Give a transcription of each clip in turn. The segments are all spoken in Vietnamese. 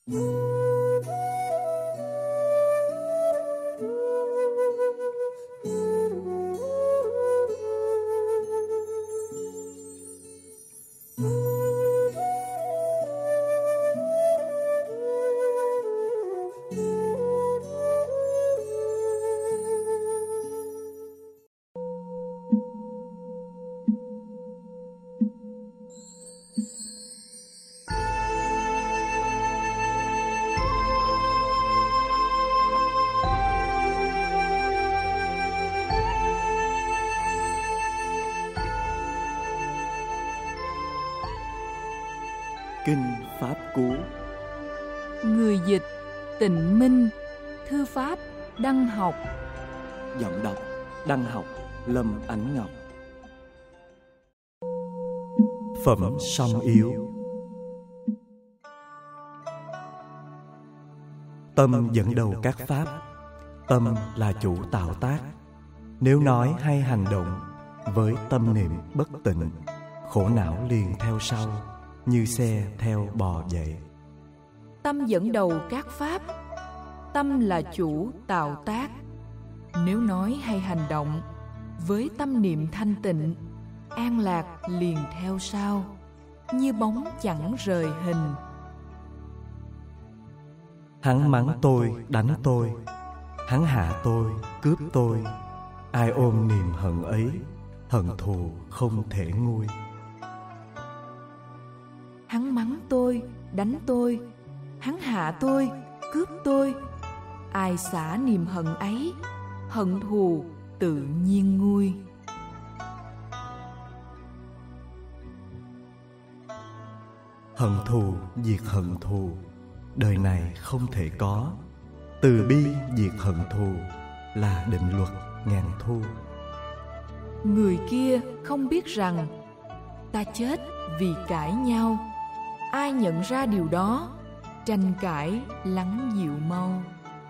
Kinh Pháp Cú. Người dịch Tịnh Minh. Thư pháp Đăng Học. Giọng đọc Đăng Học, Lâm Ánh Ngọc. Phẩm Song Yếu. Tâm dẫn đầu các pháp. Tâm là chủ tạo tác. Nếu nói hay hành động với tâm niệm bất tịnh, khổ não liền theo sau, như xe theo bò dậy. Tâm dẫn đầu các pháp. Tâm là chủ tạo tác. Nếu nói hay hành động với tâm niệm thanh tịnh, an lạc liền theo sau, như bóng chẳng rời hình. Hắn mắng tôi, đánh tôi, hắn hạ tôi, cướp tôi. Ai ôm niềm hận ấy, hận thù không thể nguôi. Hắn mắng tôi, đánh tôi, hắn hạ tôi, cướp tôi. Ai xả niềm hận ấy, hận thù tự nhiên nguôi. Hận thù diệt hận thù, đời này không thể có. Từ bi diệt hận thù là định luật ngàn thu. Người kia không biết rằng ta chết vì cãi nhau. Ai nhận ra điều đó, tranh cãi lắng dịu mau.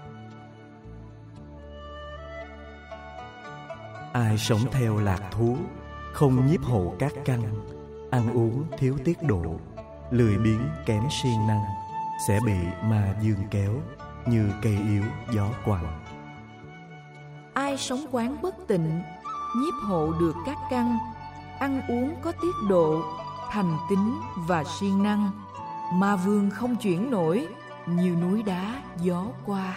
Ai sống theo lạc thú, không nhiếp hộ các căn, ăn uống thiếu tiết độ, lười biếng kém siêng năng, sẽ bị ma dương kéo như cây yếu gió quằn. Ai sống quán bất tịnh, nhiếp hộ được các căn, ăn uống có tiết độ, thành tín và siêng năng, ma vương không chuyển nổi, như núi đá gió qua.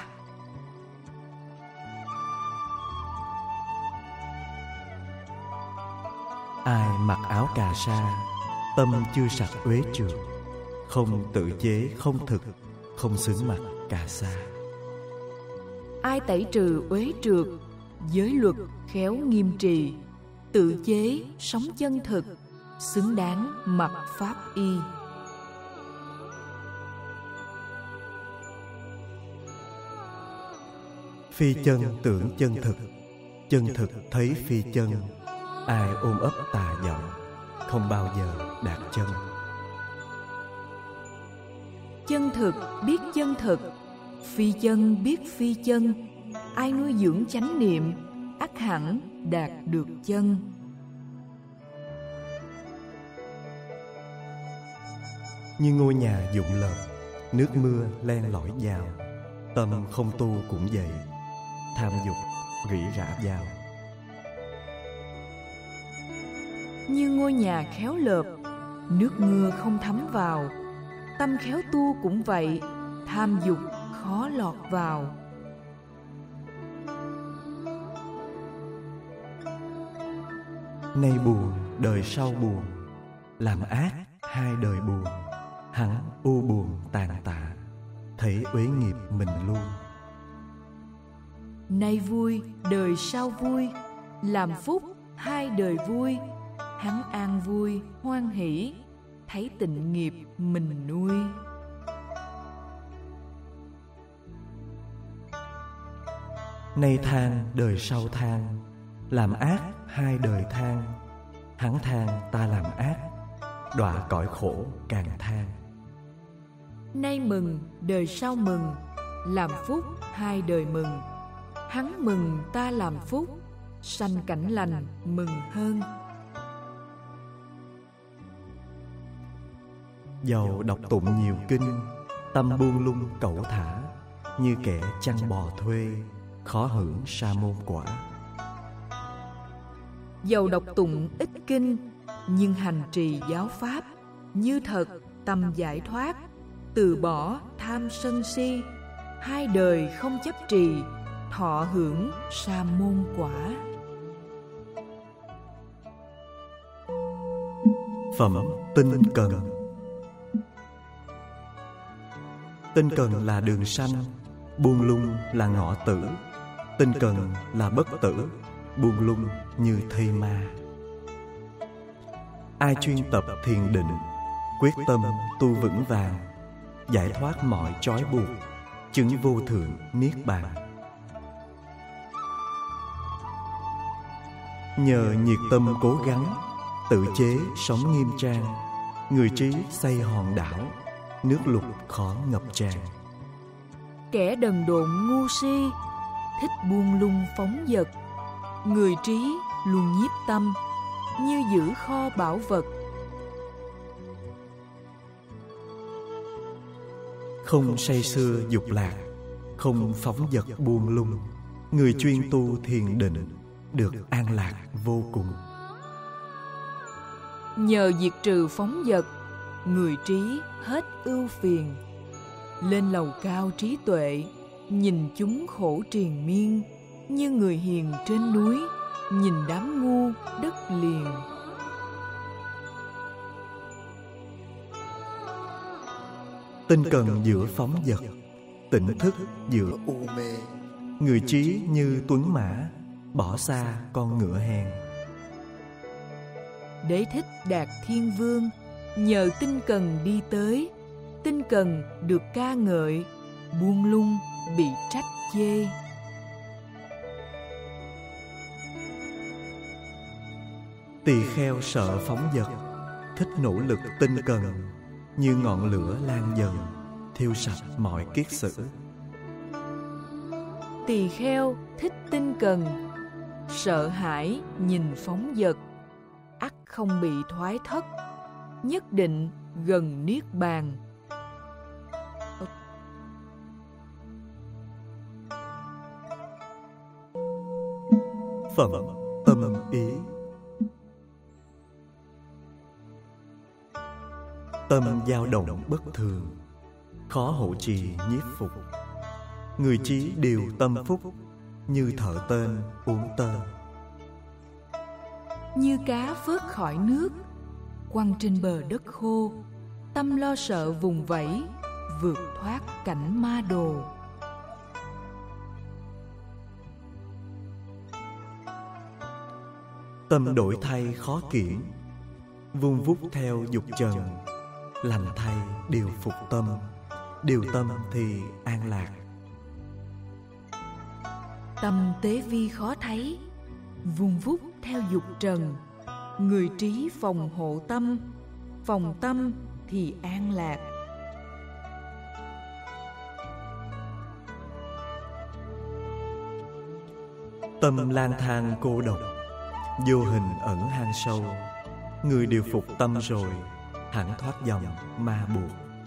Ai mặc áo cà sa, tâm chưa sạch uế trượt, không tự chế không thực, không xứng mặc cà sa. Ai tẩy trừ uế trượt, giới luật khéo nghiêm trì, tự chế sống chân thực, xứng đáng mặc pháp y. Phi chân tưởng chân thực thấy phi chân. Ai ôm ấp tà vọng, không bao giờ đạt chân. Chân thực biết chân thực, phi chân biết phi chân. Ai nuôi dưỡng chánh niệm, ắt hẳn đạt được chân. Như ngôi nhà dụng lợp, nước mưa len lỏi vào. Tâm không tu cũng vậy, tham dục rỉ rả vào. Như ngôi nhà khéo lợp, nước mưa không thấm vào. Tâm khéo tu cũng vậy, tham dục khó lọt vào. Nay buồn đời sau buồn, làm ác hai đời buồn. Hắn u buồn tàn tạ, thấy uế nghiệp mình luôn. Nay vui đời sau vui, làm phúc hai đời vui. Hắn an vui hoan hỷ, thấy tịnh nghiệp mình nuôi. Nay than đời sau than, làm ác hai đời than. Hắn than ta làm ác, đọa cõi khổ càng than. Nay mừng đời sau mừng, làm phúc hai đời mừng. Hắn mừng ta làm phúc, sanh cảnh lành mừng hơn. Dầu đọc tụng nhiều kinh, Tâm buông lung cẩu thả, như kẻ chăn bò thuê, khó hưởng sa môn quả. Dầu đọc tụng ít kinh, nhưng hành trì giáo pháp, như thật tâm giải thoát, từ bỏ tham sân si, hai đời không chấp trì, thọ hưởng sa môn quả. Phẩm tinh cần. Tinh cần là đường sanh, buông lung là ngọ tử. Tinh cần là bất tử, buông lung như thây ma. Ai chuyên tập thiền định, quyết tâm tu vững vàng, giải thoát mọi trói buộc, chứng vô thượng niết bàn. Nhờ nhiệt tâm cố gắng, tự chế sống nghiêm trang, người trí xây hòn đảo, nước lụt khó ngập tràn. Kẻ đần độn ngu si, thích buông lung phóng dật, người trí luôn nhiếp tâm, như giữ kho bảo vật. Không say sưa dục lạc, không phóng dật buông lung, người chuyên tu thiền định, được an lạc vô cùng. Nhờ diệt trừ phóng dật, người trí hết ưu phiền. Lên lầu cao trí tuệ, nhìn chúng khổ triền miên, như người hiền trên núi, nhìn đám ngu đất liền. Tinh cần giữa phóng dật, tỉnh thức giữa u mê. Người trí như tuấn mã, bỏ xa con ngựa hèn. Đế thích đạt thiên vương, nhờ tinh cần đi tới. Tinh cần được ca ngợi, buông lung bị trách chê. Tỳ kheo sợ phóng dật, thích nỗ lực tinh cần, như ngọn lửa lan dần, thiêu sạch mọi kiết sử. Tỳ kheo thích tinh cần, sợ hãi nhìn phóng dật, ắt không bị thoái thất, nhất định gần niết bàn. Phẩm tâm ý. Tâm dao động bất thường, khó hộ trì nhiếp phục. Người trí điều tâm phúc, như thợ tên uống tơ. Như cá vớt khỏi nước, quăng trên bờ đất khô, tâm lo sợ vùng vẫy, vượt thoát cảnh ma đồ. Tâm đổi thay khó kiển, vung vút theo dục trần. Lành thay điều phục tâm, điều tâm thì an lạc. Tâm tế vi khó thấy, vung vút theo dục trần. Người trí phòng hộ tâm, phòng tâm thì an lạc. Tâm lang thang cô độc, vô hình ẩn hang sâu. Người điều phục tâm rồi, hẳn thoát dòng ma buộc.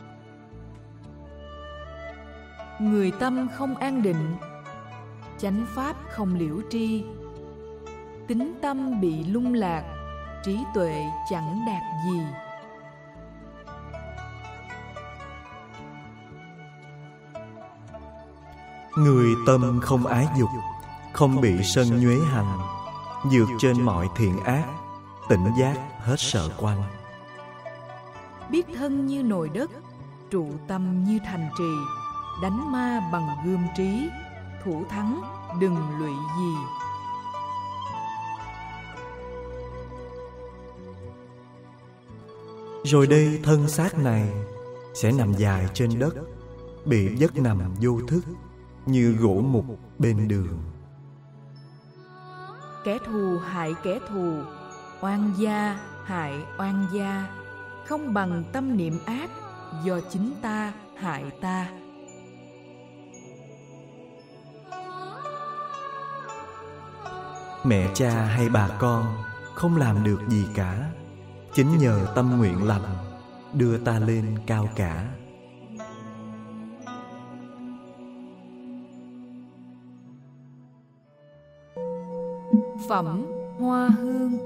Người tâm không an định, chánh pháp không liễu tri. Tính tâm bị lung lạc, trí tuệ chẳng đạt gì. Người tâm không ái dục, không bị sân nhuế hành, vượt trên mọi thiện ác, tỉnh giác hết sợ quanh. Biết thân như nồi đất, trụ tâm như thành trì, đánh ma bằng gươm trí, thủ thắng đừng lụy gì. Rồi đây thân xác này sẽ nằm dài trên đất, bị giấc nằm vô thức, như gỗ mục bên đường. Kẻ thù hại kẻ thù, oan gia hại oan gia, không bằng tâm niệm ác, do chính ta hại ta. Mẹ cha hay bà con không làm được gì cả, chính nhờ tâm nguyện lành đưa ta lên cao cả. Phẩm Hoa Hương.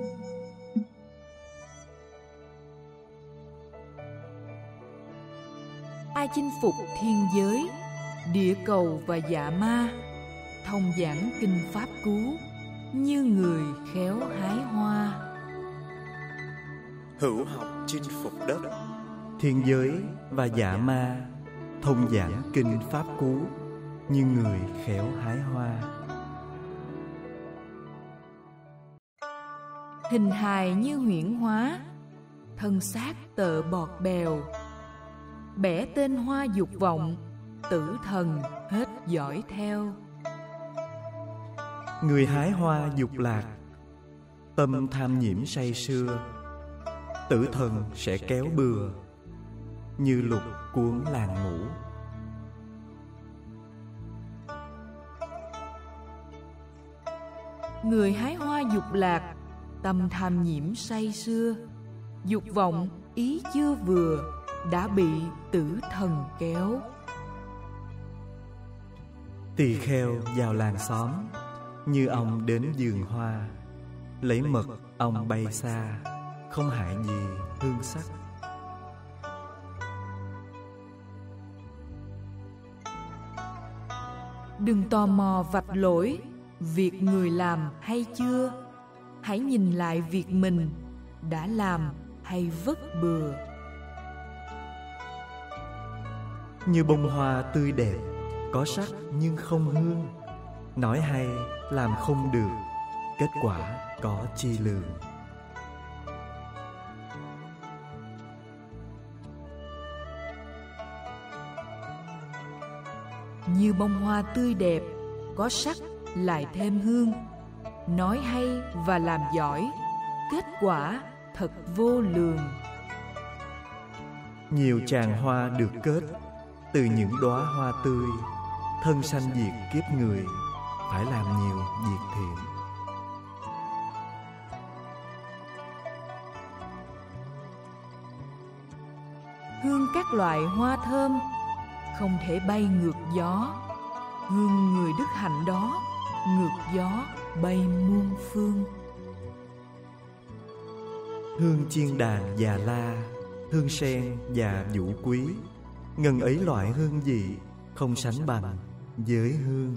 Ai chinh phục thiên giới, địa cầu và dạ ma, thông giảng kinh pháp cú, như người khéo hái hoa. Hữu học chinh phục đất, thiên giới và dạ ma, thông giảng kinh pháp cú, như người khéo hái hoa. Hình hài như huyễn hóa, thân xác tợ bọt bèo, bẻ tên hoa dục vọng, tử thần hết dõi theo. Người hái hoa dục lạc, tâm tham nhiễm say sưa, tử thần sẽ kéo bừa, như lục cuốn làng ngủ. Người hái hoa dục lạc, tâm tham nhiễm say sưa, dục vọng ý chưa vừa, đã bị tử thần kéo. Tỳ kheo vào làng xóm, như ong đến vườn hoa, lấy mật ong bay xa, không hại gì hương sắc. Đừng tò mò vạch lỗi việc người làm hay chưa, hãy nhìn lại việc mình đã làm hay vất bừa. Như bông hoa tươi đẹp, có sắc nhưng không hương, nói hay làm không được, kết quả có chi lường. Như bông hoa tươi đẹp, có sắc lại thêm hương, nói hay và làm giỏi, kết quả thật vô lường. Nhiều tràng hoa được kết từ những đóa hoa tươi, thân sanh diệt kiếp người, phải làm nhiều việc thiện. Hương các loại hoa thơm không thể bay ngược gió, hương người đức hạnh đó ngược gió bay muôn phương. Hương chiên đàn già la, hương sen và vũ quý, ngần ấy loại hương vị không sánh bằng với hương.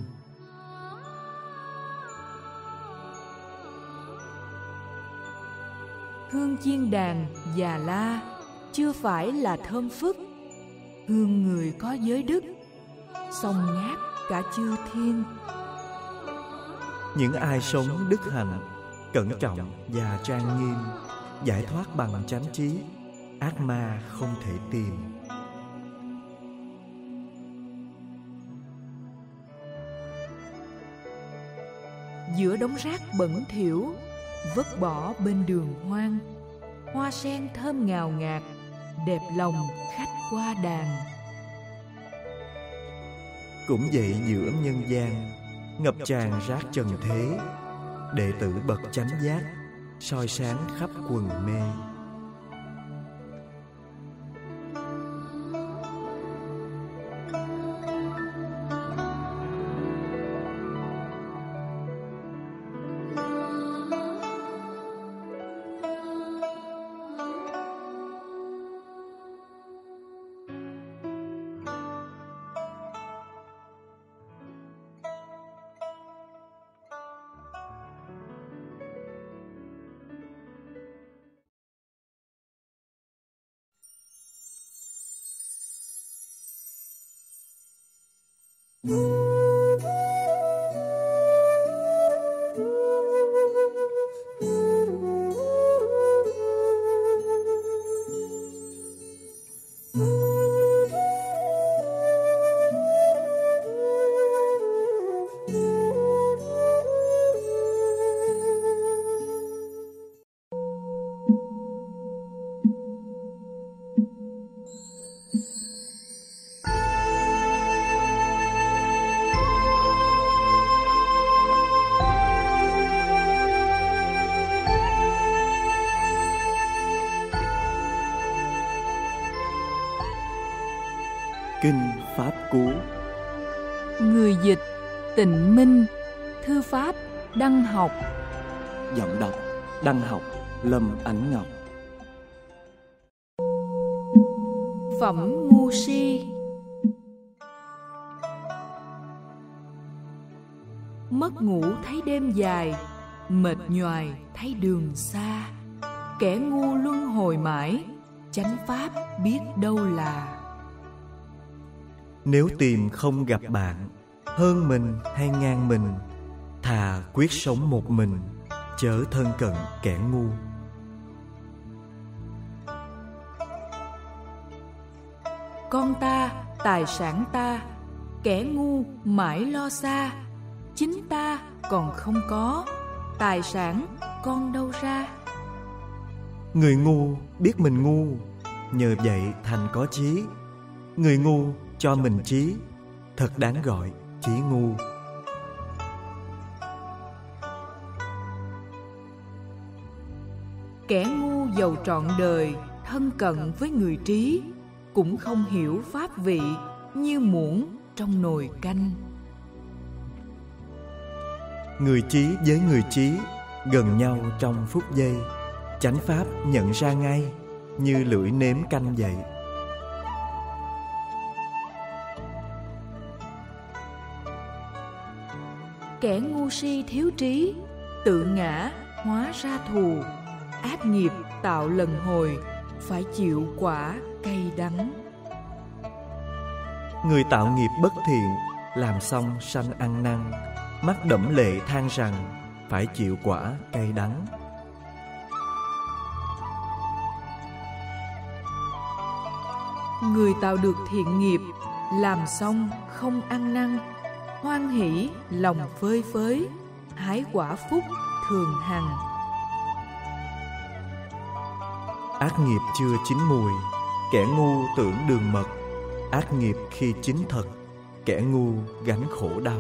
Hương chiên đàn già la chưa phải là thơm phức, hương người có giới đức xông ngát cả chư thiên. Những ai sống đức hạnh, cẩn trọng và trang nghiêm, giải thoát bằng chánh trí, ác ma không thể tìm. Giữa đống rác bẩn thỉu vứt bỏ bên đường hoang, hoa sen thơm ngào ngạt đẹp lòng khách qua đàn. Cũng vậy, giữa nhân gian ngập tràn rác trần thế, đệ tử bậc chánh giác soi sáng khắp quần mê. Kinh Pháp Cú. Người dịch Tịnh Minh, thư pháp Đăng Học, Giọng đọc Đăng Học, Lâm Ánh Ngọc. Phẩm ngu si. Mất ngủ thấy đêm dài, mệt nhoài thấy đường xa. Kẻ ngu luân hồi mãi, chánh pháp biết đâu là. Nếu tìm không gặp bạn, hơn mình hay ngang mình, thà quyết sống một mình, chớ thân cận kẻ ngu. Con ta, tài sản ta, kẻ ngu mãi lo xa. Chính ta còn không có, tài sản con đâu ra. Người ngu biết mình ngu, nhờ vậy thành có trí. Người ngu cho mình trí, thật đáng gọi trí ngu. Kẻ ngu giàu trọn đời, thân cận với người trí, cũng không hiểu pháp vị như muỗng trong nồi canh. Người trí với người trí gần nhau trong phút giây, chánh pháp nhận ra ngay như lưỡi nếm canh vậy. Kẻ ngu si thiếu trí, tự ngã hóa ra thù. Ác nghiệp tạo lần hồi, phải chịu quả cay đắng. Người tạo nghiệp bất thiện, làm xong sanh ăn năn, mắt đẫm lệ than rằng phải chịu quả cay đắng. Người tạo được thiện nghiệp, làm xong không ăn năn, hoan hỷ lòng phơi phới, hái quả phúc thường hằng. Ác nghiệp chưa chín mùi, kẻ ngu tưởng đường mật. Ác nghiệp khi chín thật, kẻ ngu gánh khổ đau.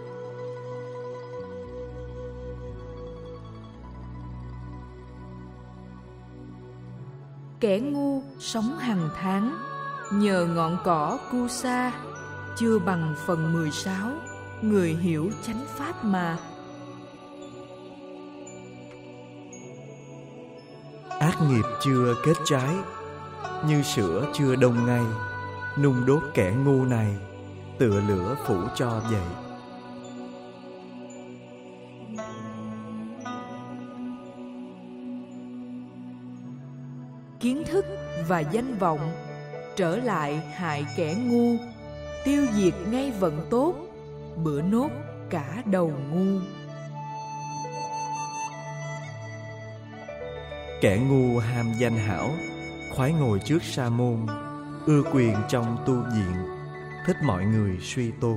Kẻ ngu sống hằng tháng, nhờ ngọn cỏ cu sa. Chưa bằng phần 16, người hiểu chánh pháp mà. Ác nghiệp chưa kết trái, như sữa chưa đông ngay. Nung đốt kẻ ngu này, tựa lửa phủ cho vậy. Kiến thức và danh vọng trở lại hại kẻ ngu, tiêu diệt ngay vận tốt, bữa nốt cả đầu ngu. Kẻ ngu ham danh hảo, khoái ngồi trước sa môn, ưa quyền trong tu viện, thích mọi người suy tôn.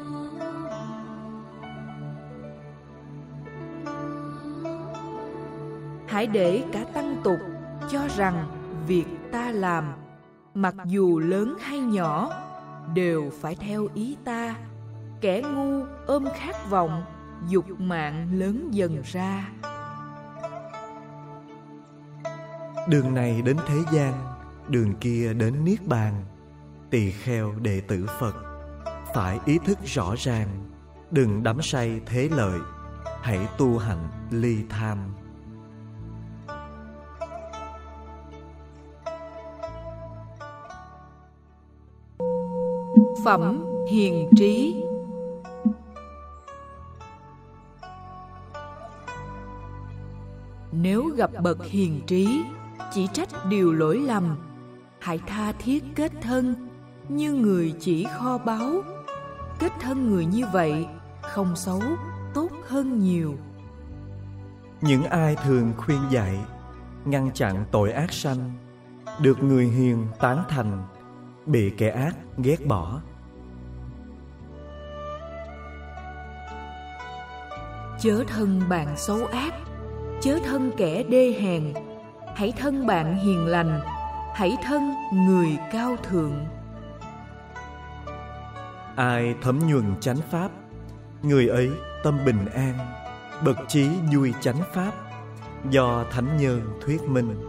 Hãy để cả tăng tục cho rằng việc ta làm, mặc dù lớn hay nhỏ, đều phải theo ý ta. Kẻ ngu ôm khát vọng, dục mạng lớn dần ra. Đường này đến thế gian, đường kia đến niết bàn. Tỳ kheo đệ tử Phật, phải ý thức rõ ràng, đừng đắm say thế lợi, hãy tu hạnh ly tham. Phẩm hiền trí. Nếu gặp bậc hiền trí, chỉ trách điều lỗi lầm, hãy tha thiết kết thân, như người chỉ kho báu. Kết thân người như vậy, không xấu, tốt hơn nhiều. Những ai thường khuyên dạy, ngăn chặn tội ác sanh, được người hiền tán thành, bị kẻ ác ghét bỏ. Chớ thân bạn xấu ác, chớ thân kẻ đê hèn, hãy thân bạn hiền lành, hãy thân người cao thượng. Ai thấm nhuần chánh pháp, người ấy tâm bình an, bậc trí vui chánh pháp, do thánh nhân thuyết minh.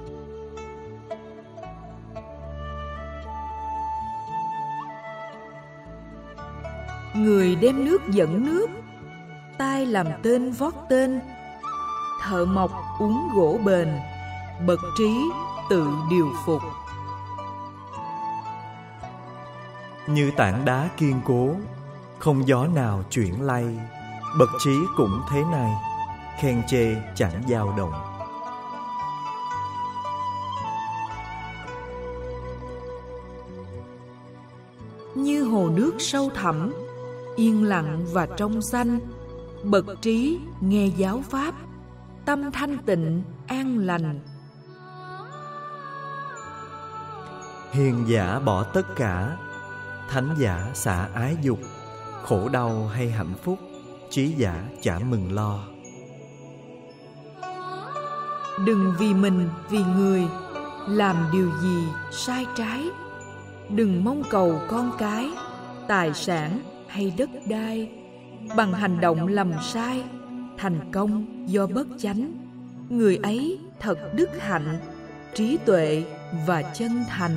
Người đem nước dẫn nước, tai làm tên vót tên, thợ mộc uống gỗ bền, bậc trí tự điều phục. Như tảng đá kiên cố, không gió nào chuyển lay, bậc trí cũng thế này, khen chê chẳng dao động. Như hồ nước sâu thẳm, yên lặng và trong xanh, bậc trí nghe giáo pháp, tâm thanh tịnh an lành. Hiền giả bỏ tất cả, thánh giả xả ái dục, khổ đau hay hạnh phúc, trí giả chả mừng lo. Đừng vì mình, vì người làm điều gì sai trái. Đừng mong cầu con cái, tài sản hay đất đai. Bằng hành động lầm sai, thành công do bất chánh. Người ấy thật đức hạnh, trí tuệ và chân thành.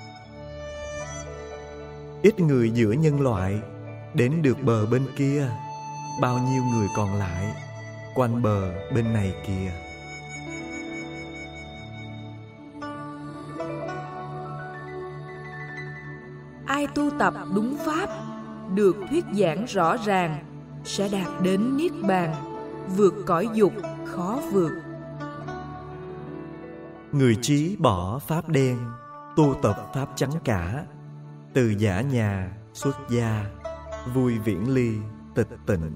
Ít người giữa nhân loại đến được bờ bên kia, bao nhiêu người còn lại quanh bờ bên này kìa. Ai tu tập đúng pháp, được thuyết giảng rõ ràng, sẽ đạt đến niết bàn, vượt cõi dục khó vượt. Người trí bỏ pháp đen, tu tập pháp trắng cả, từ giả nhà xuất gia, vui viễn ly tịch tịnh.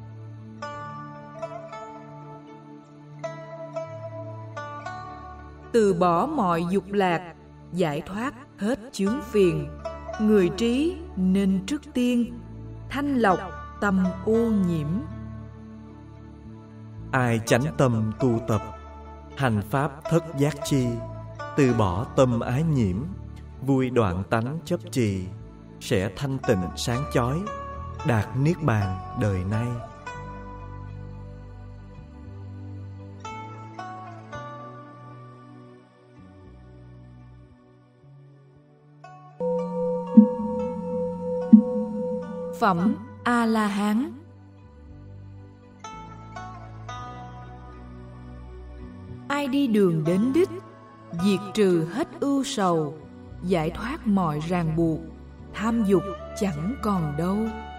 Từ bỏ mọi dục lạc, giải thoát hết chướng phiền. Người trí nên trước tiên thanh lọc tâm ô nhiễm. Ai chánh tâm tu tập, hành pháp thất giác chi, từ bỏ tâm ái nhiễm, vui đoạn tánh chấp trì, sẽ thanh tịnh sáng chói, đạt niết bàn đời nay. Phẩm A-la-hán. Ai đi đường đến đích, diệt trừ hết ưu sầu, giải thoát mọi ràng buộc, tham dục chẳng còn đâu.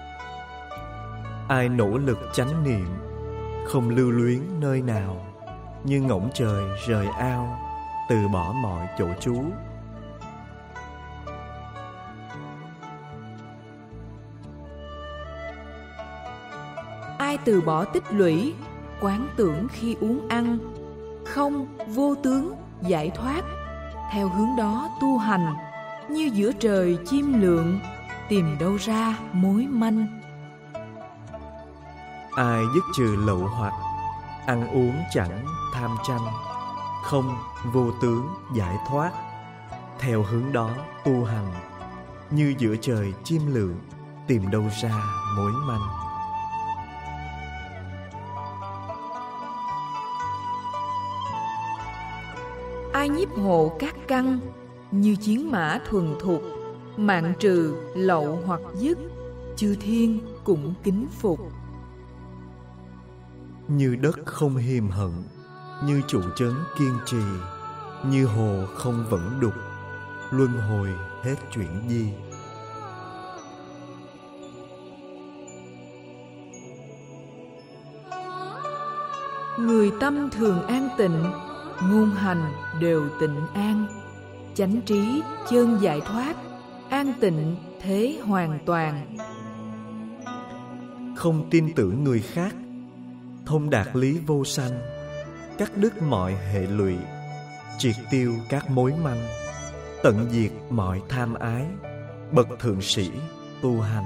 Ai nỗ lực chánh niệm, không lưu luyến nơi nào, như ngỗng trời rời ao, từ bỏ mọi chỗ trú. Ai từ bỏ tích lũy, quán tưởng khi uống ăn, không vô tướng giải thoát, theo hướng đó tu hành, như giữa trời chim lượn, tìm đâu ra mối manh. Ai dứt trừ lậu hoặc, ăn uống chẳng tham tranh, không vô tướng giải thoát, theo hướng đó tu hành, như giữa trời chim lượn, tìm đâu ra mối manh. Ai nhiếp hộ các căn, như chiến mã thuần thục, mạng trừ lậu hoặc dứt, chư thiên cũng kính phục. Như đất không hiềm hận, như trụ trấn kiên trì, như hồ không vẫn đục, luân hồi hết chuyển di. Người tâm thường an tịnh, ngôn hành đều tịnh an, chánh trí chân giải thoát, an tịnh thế hoàn toàn. Không tin tưởng người khác, thông đạt lý vô sanh, cắt đứt mọi hệ lụy, triệt tiêu các mối manh, tận diệt mọi tham ái, bậc thượng sĩ tu hành.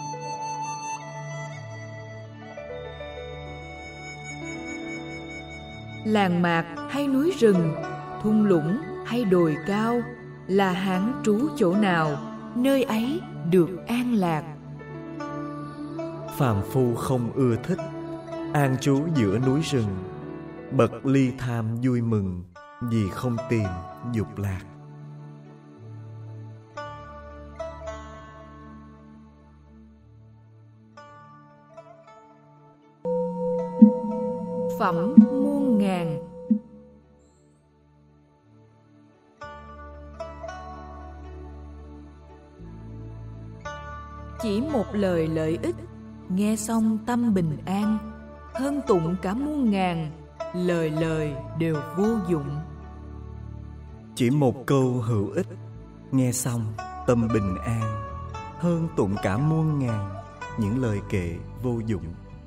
Làng mạc hay núi rừng, thung lũng hay đồi cao, là hán trú chỗ nào, nơi ấy được an lạc. Phàm phu không ưa thích an trú giữa núi rừng, bậc ly tham vui mừng vì không tìm dục lạc. Phẩm muôn ngàn. Chỉ một lời lợi ích, nghe xong tâm bình an, hơn tụng cả muôn ngàn, lời lời đều vô dụng. Chỉ một câu hữu ích, nghe xong tâm bình an, hơn tụng cả muôn ngàn những lời kệ vô dụng.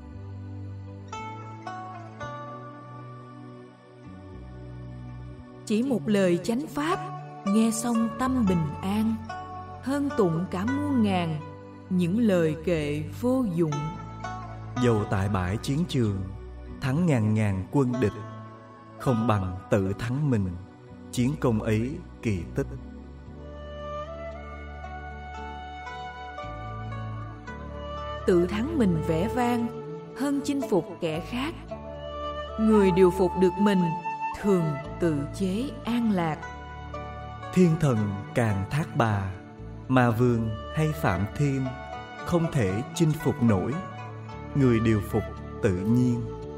Chỉ một lời chánh pháp, nghe xong tâm bình an, hơn tụng cả muôn ngàn những lời kệ vô dụng. Dầu tại bãi chiến trường, thắng ngàn ngàn quân địch, không bằng tự thắng mình, chiến công ấy kỳ tích. Tự thắng mình vẻ vang, hơn chinh phục kẻ khác. Người điều phục được mình, thường tự chế an lạc. Thiên thần càng thác bà, mà vương hay phạm thiên, không thể chinh phục nổi, người điều phục tự nhiên.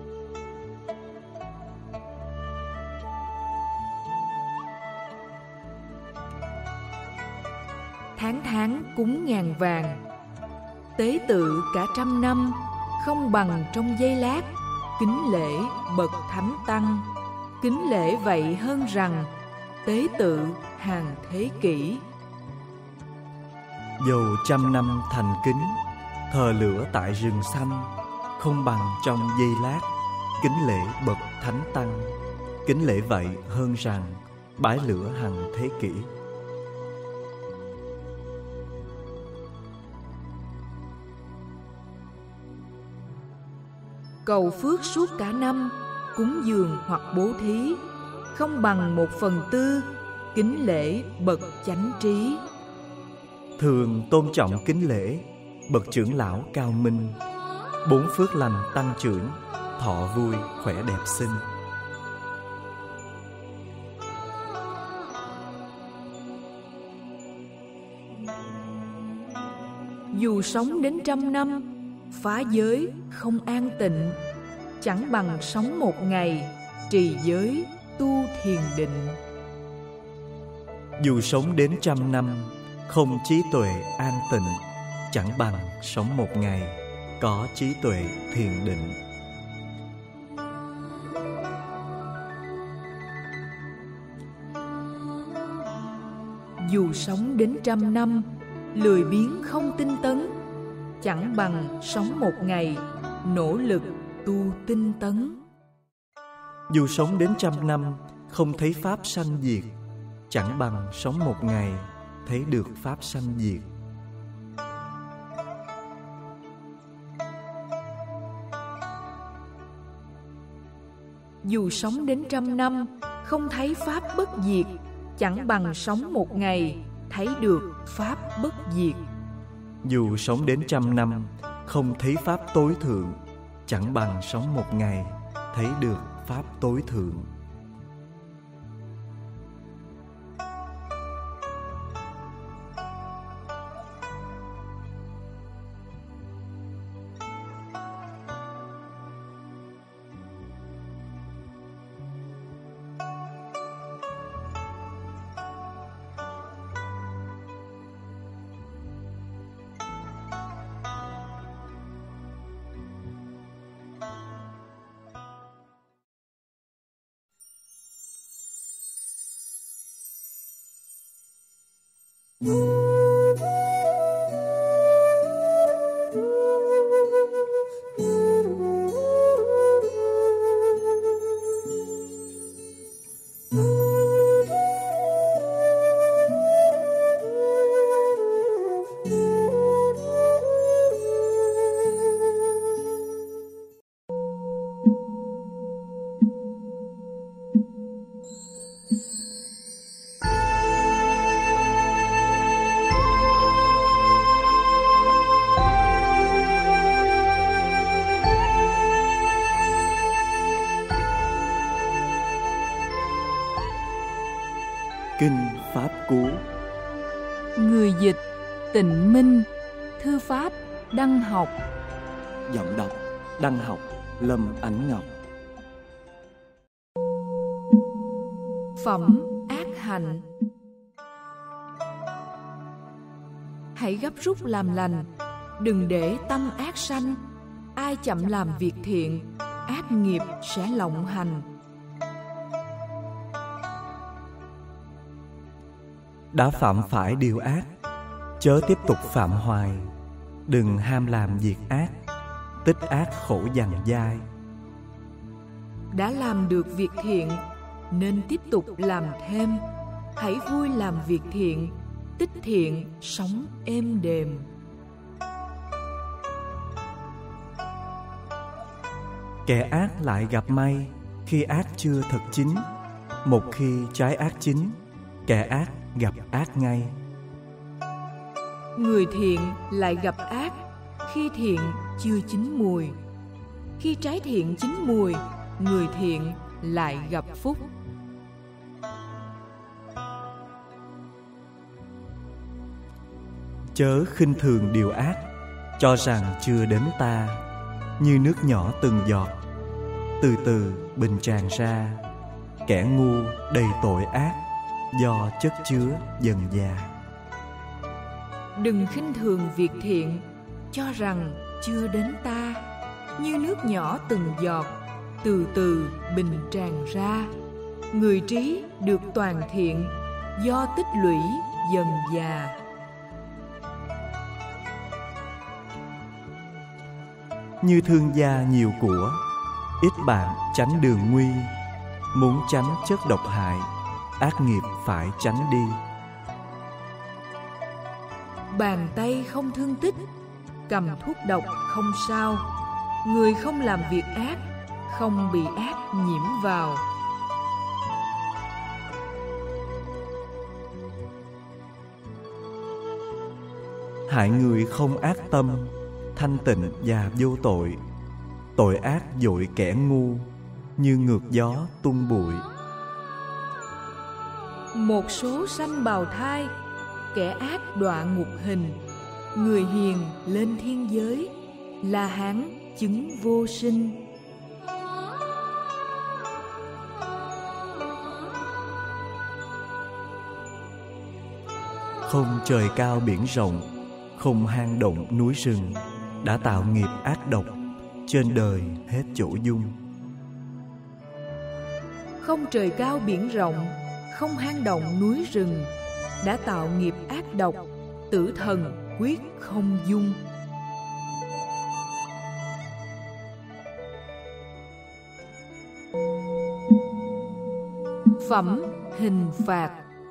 Tháng tháng cúng ngàn vàng, tế tự cả trăm năm, không bằng trong giây lát. Kính lễ bậc thánh tăng, kính lễ vậy hơn rằng tế tự hàng thế kỷ. Dầu trăm năm thành kính, thờ lửa tại rừng xanh, không bằng trong giây lát. Kính lễ bậc thánh tăng, kính lễ vậy hơn rằng bãi lửa hàng thế kỷ. Cầu phước suốt cả năm, cúng dường hoặc bố thí, không bằng 1/4 kính lễ bậc chánh trí. Thường tôn trọng kính lễ bậc trưởng lão cao minh, 4 phước lành tăng trưởng, thọ vui khỏe đẹp xinh. Dù sống đến 100 năm, phá giới không an tịnh, chẳng bằng sống một ngày, trì giới tu thiền định. Dù sống đến 100 năm, không trí tuệ an tịnh, chẳng bằng sống một ngày, có trí tuệ thiền định. Dù sống đến 100 năm, lười biếng không tinh tấn, chẳng bằng sống một ngày, nỗ lực tu tinh tấn. Dù sống đến 100 năm, không thấy pháp sanh diệt, chẳng bằng sống một ngày, thấy được pháp sanh diệt. Dù sống đến 100 năm, không thấy pháp bất diệt, chẳng bằng sống một ngày, thấy được pháp bất diệt. Dù sống đến 100 năm, không thấy pháp tối thượng, chẳng bằng sống một ngày, thấy được pháp tối thượng. Kinh Pháp Cú. Người dịch Tịnh Minh. Thư pháp Đăng Học. Giọng đọc Đăng Học, Lâm Ánh Ngọc. Phẩm ác hạnh. Hãy gấp rút làm lành, đừng để tâm ác sanh. Ai chậm làm việc thiện, ác nghiệp sẽ lộng hành. Đã phạm phải điều ác, chớ tiếp tục phạm hoài. Đừng ham làm việc ác, tích ác khổ dằn dai. Đã làm được việc thiện, nên tiếp tục làm thêm. Hãy vui làm việc thiện, tích thiện, sống êm đềm. Kẻ ác lại gặp may khi ác chưa thật chín. Một khi trái ác chín, kẻ ác gặp ác ngay. Người thiện lại gặp ác khi thiện chưa chín mùi. Khi trái thiện chín mùi, người thiện lại gặp phúc. Chớ khinh thường điều ác, cho rằng chưa đến ta. Như nước nhỏ từng giọt, từ từ bình tràn ra. Kẻ ngu đầy tội ác, do chất chứa dần dà. Đừng khinh thường việc thiện, cho rằng chưa đến ta. Như nước nhỏ từng giọt, từ từ bình tràn ra. Người trí được toàn thiện, do tích lũy dần dà. Như thương gia nhiều của, ít bạn tránh đường nguy. Muốn tránh chất độc hại, ác nghiệp phải tránh đi. Bàn tay không thương tích, cầm thuốc độc không sao. Người không làm việc ác, không bị ác nhiễm vào. Hại người không ác tâm, thanh tịnh và vô tội. Tội ác dội kẻ ngu, như ngược gió tung bụi. Một số sanh bào thai, kẻ ác đọa ngục hình. Người hiền lên thiên giới, La Hán chứng vô sinh. Không trời cao biển rộng, không hang động núi rừng. Đã tạo nghiệp ác độc, trên đời hết chỗ dung. Không trời cao biển rộng, không hang động núi rừng. Đã tạo nghiệp ác độc, tử thần quyết không dung. Phẩm hình phạt.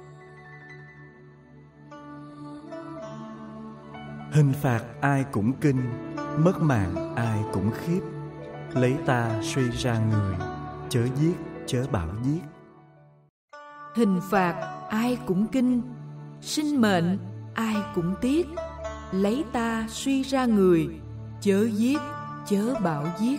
Hình phạt ai cũng kinh, mất mạng ai cũng khiếp. Lấy ta suy ra người, chớ giết, chớ bảo giết. Hình phạt ai cũng kinh, sinh mệnh ai cũng tiếc. Lấy ta suy ra người, chớ giết, chớ bảo giết.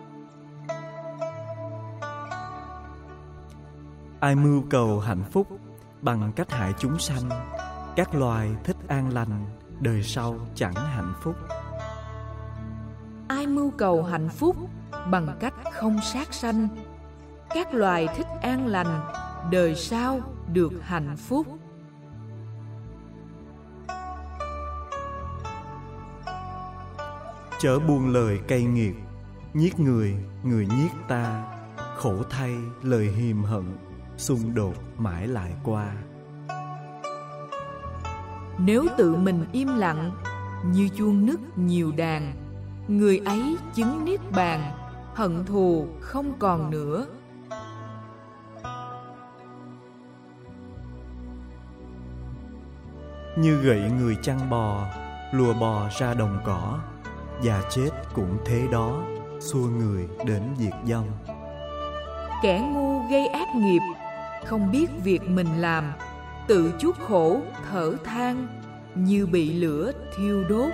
Ai mưu cầu hạnh phúc bằng cách hại chúng sanh, các loài thích an lành, đời sau chẳng hạnh phúc. Ai mưu cầu hạnh phúc bằng cách không sát sanh, các loài thích an lành, đời sau được hạnh phúc. Chớ buông lời cay nghiệt, giết người, người giết ta. Khổ thay lời hiềm hận, xung đột mãi lại qua. Nếu tự mình im lặng, như chuông nức nhiều đàn, người ấy chứng niết bàn, hận thù không còn nữa. Như gậy người chăn bò, lùa bò ra đồng cỏ. Già chết cũng thế đó, xua người đến diệt vong. Kẻ ngu gây ác nghiệp, không biết việc mình làm, tự chuốc khổ thở than, như bị lửa thiêu đốt.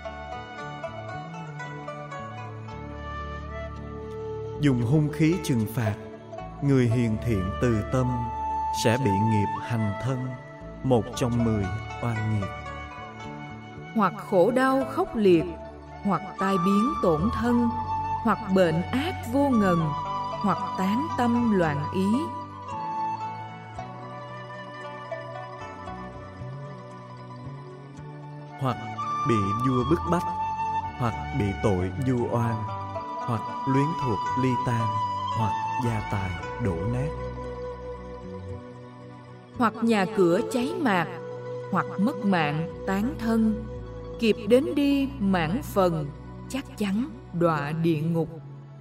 Dùng hung khí trừng phạt, người hiền thiện từ tâm sẽ bị nghiệp hành thân, một trong 10 oan nghiệt. Hoặc khổ đau khốc liệt, hoặc tai biến tổn thân, hoặc bệnh ác vô ngần, hoặc tán tâm loạn ý. hoặc bị vua bức bách, hoặc bị tội vu oan, hoặc luyến thuộc ly tan, hoặc gia tài đổ nát, hoặc nhà cửa cháy mạt, hoặc mất mạng tán thân, kịp đến đi mãn phần, chắc chắn đọa địa ngục.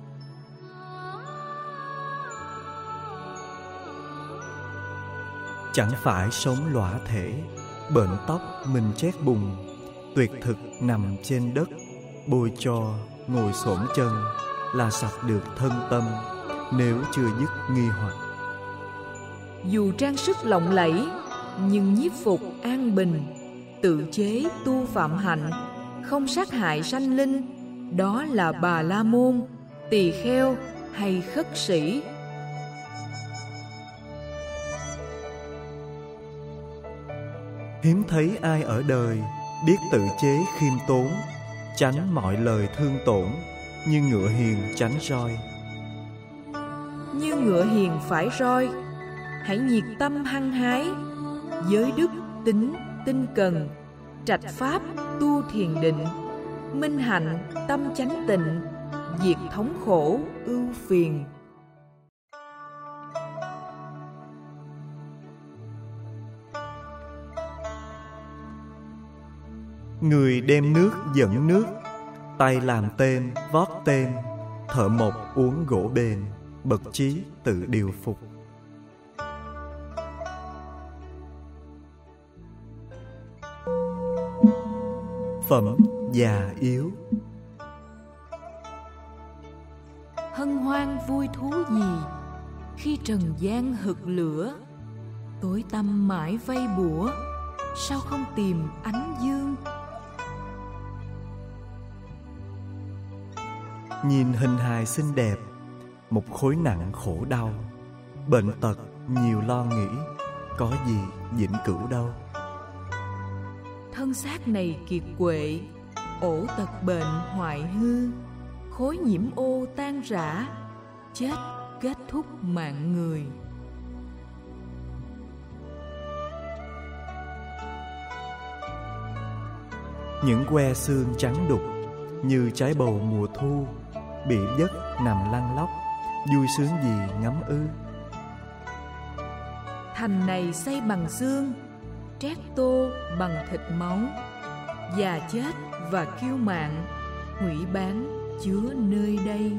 Chẳng phải sống lõa thể, bệnh tóc mình chét bùn, tuyệt thực nằm trên đất, bôi cho ngồi xổm chân, là sạch được thân tâm, nếu chưa dứt nghi hoặc. Dù trang sức lộng lẫy, nhưng nhiếp phục an bình, tự chế tu phạm hạnh, không sát hại sanh linh, đó là Bà La Môn, Tỳ Kheo hay khất sĩ. Hiếm thấy ai ở đời biết tự chế khiêm tốn, tránh mọi lời thương tổn, như ngựa hiền tránh roi. Như ngựa hiền phải roi, hãy nhiệt tâm hăng hái, giới đức tính tinh cần, trạch pháp tu thiền định, minh hạnh tâm chánh tịnh, diệt thống khổ ưu phiền. Người đem nước dẫn nước, tay làm tên vót tên, thợ mộc uống gỗ bền, bậc trí tự điều phục. Phẩm già yếu. Hân hoan vui thú gì khi trần gian hực lửa, tối tăm mãi vây bủa, sao không tìm ánh dương. Nhìn hình hài xinh đẹp, một khối nặng khổ đau, bệnh tật nhiều lo nghĩ, có gì vĩnh cửu đâu. Thân xác này kiệt quệ, ổ tật bệnh hoại hư, khối nhiễm ô tan rã, chết kết thúc mạng người. Những que xương trắng đục như trái bầu mùa thu, bị giấc nằm lăn lóc, vui sướng gì ngắm ư. Thành này xây bằng xương, trét tô bằng thịt máu, già chết và kiêu mạn, hủy bán chứa nơi đây.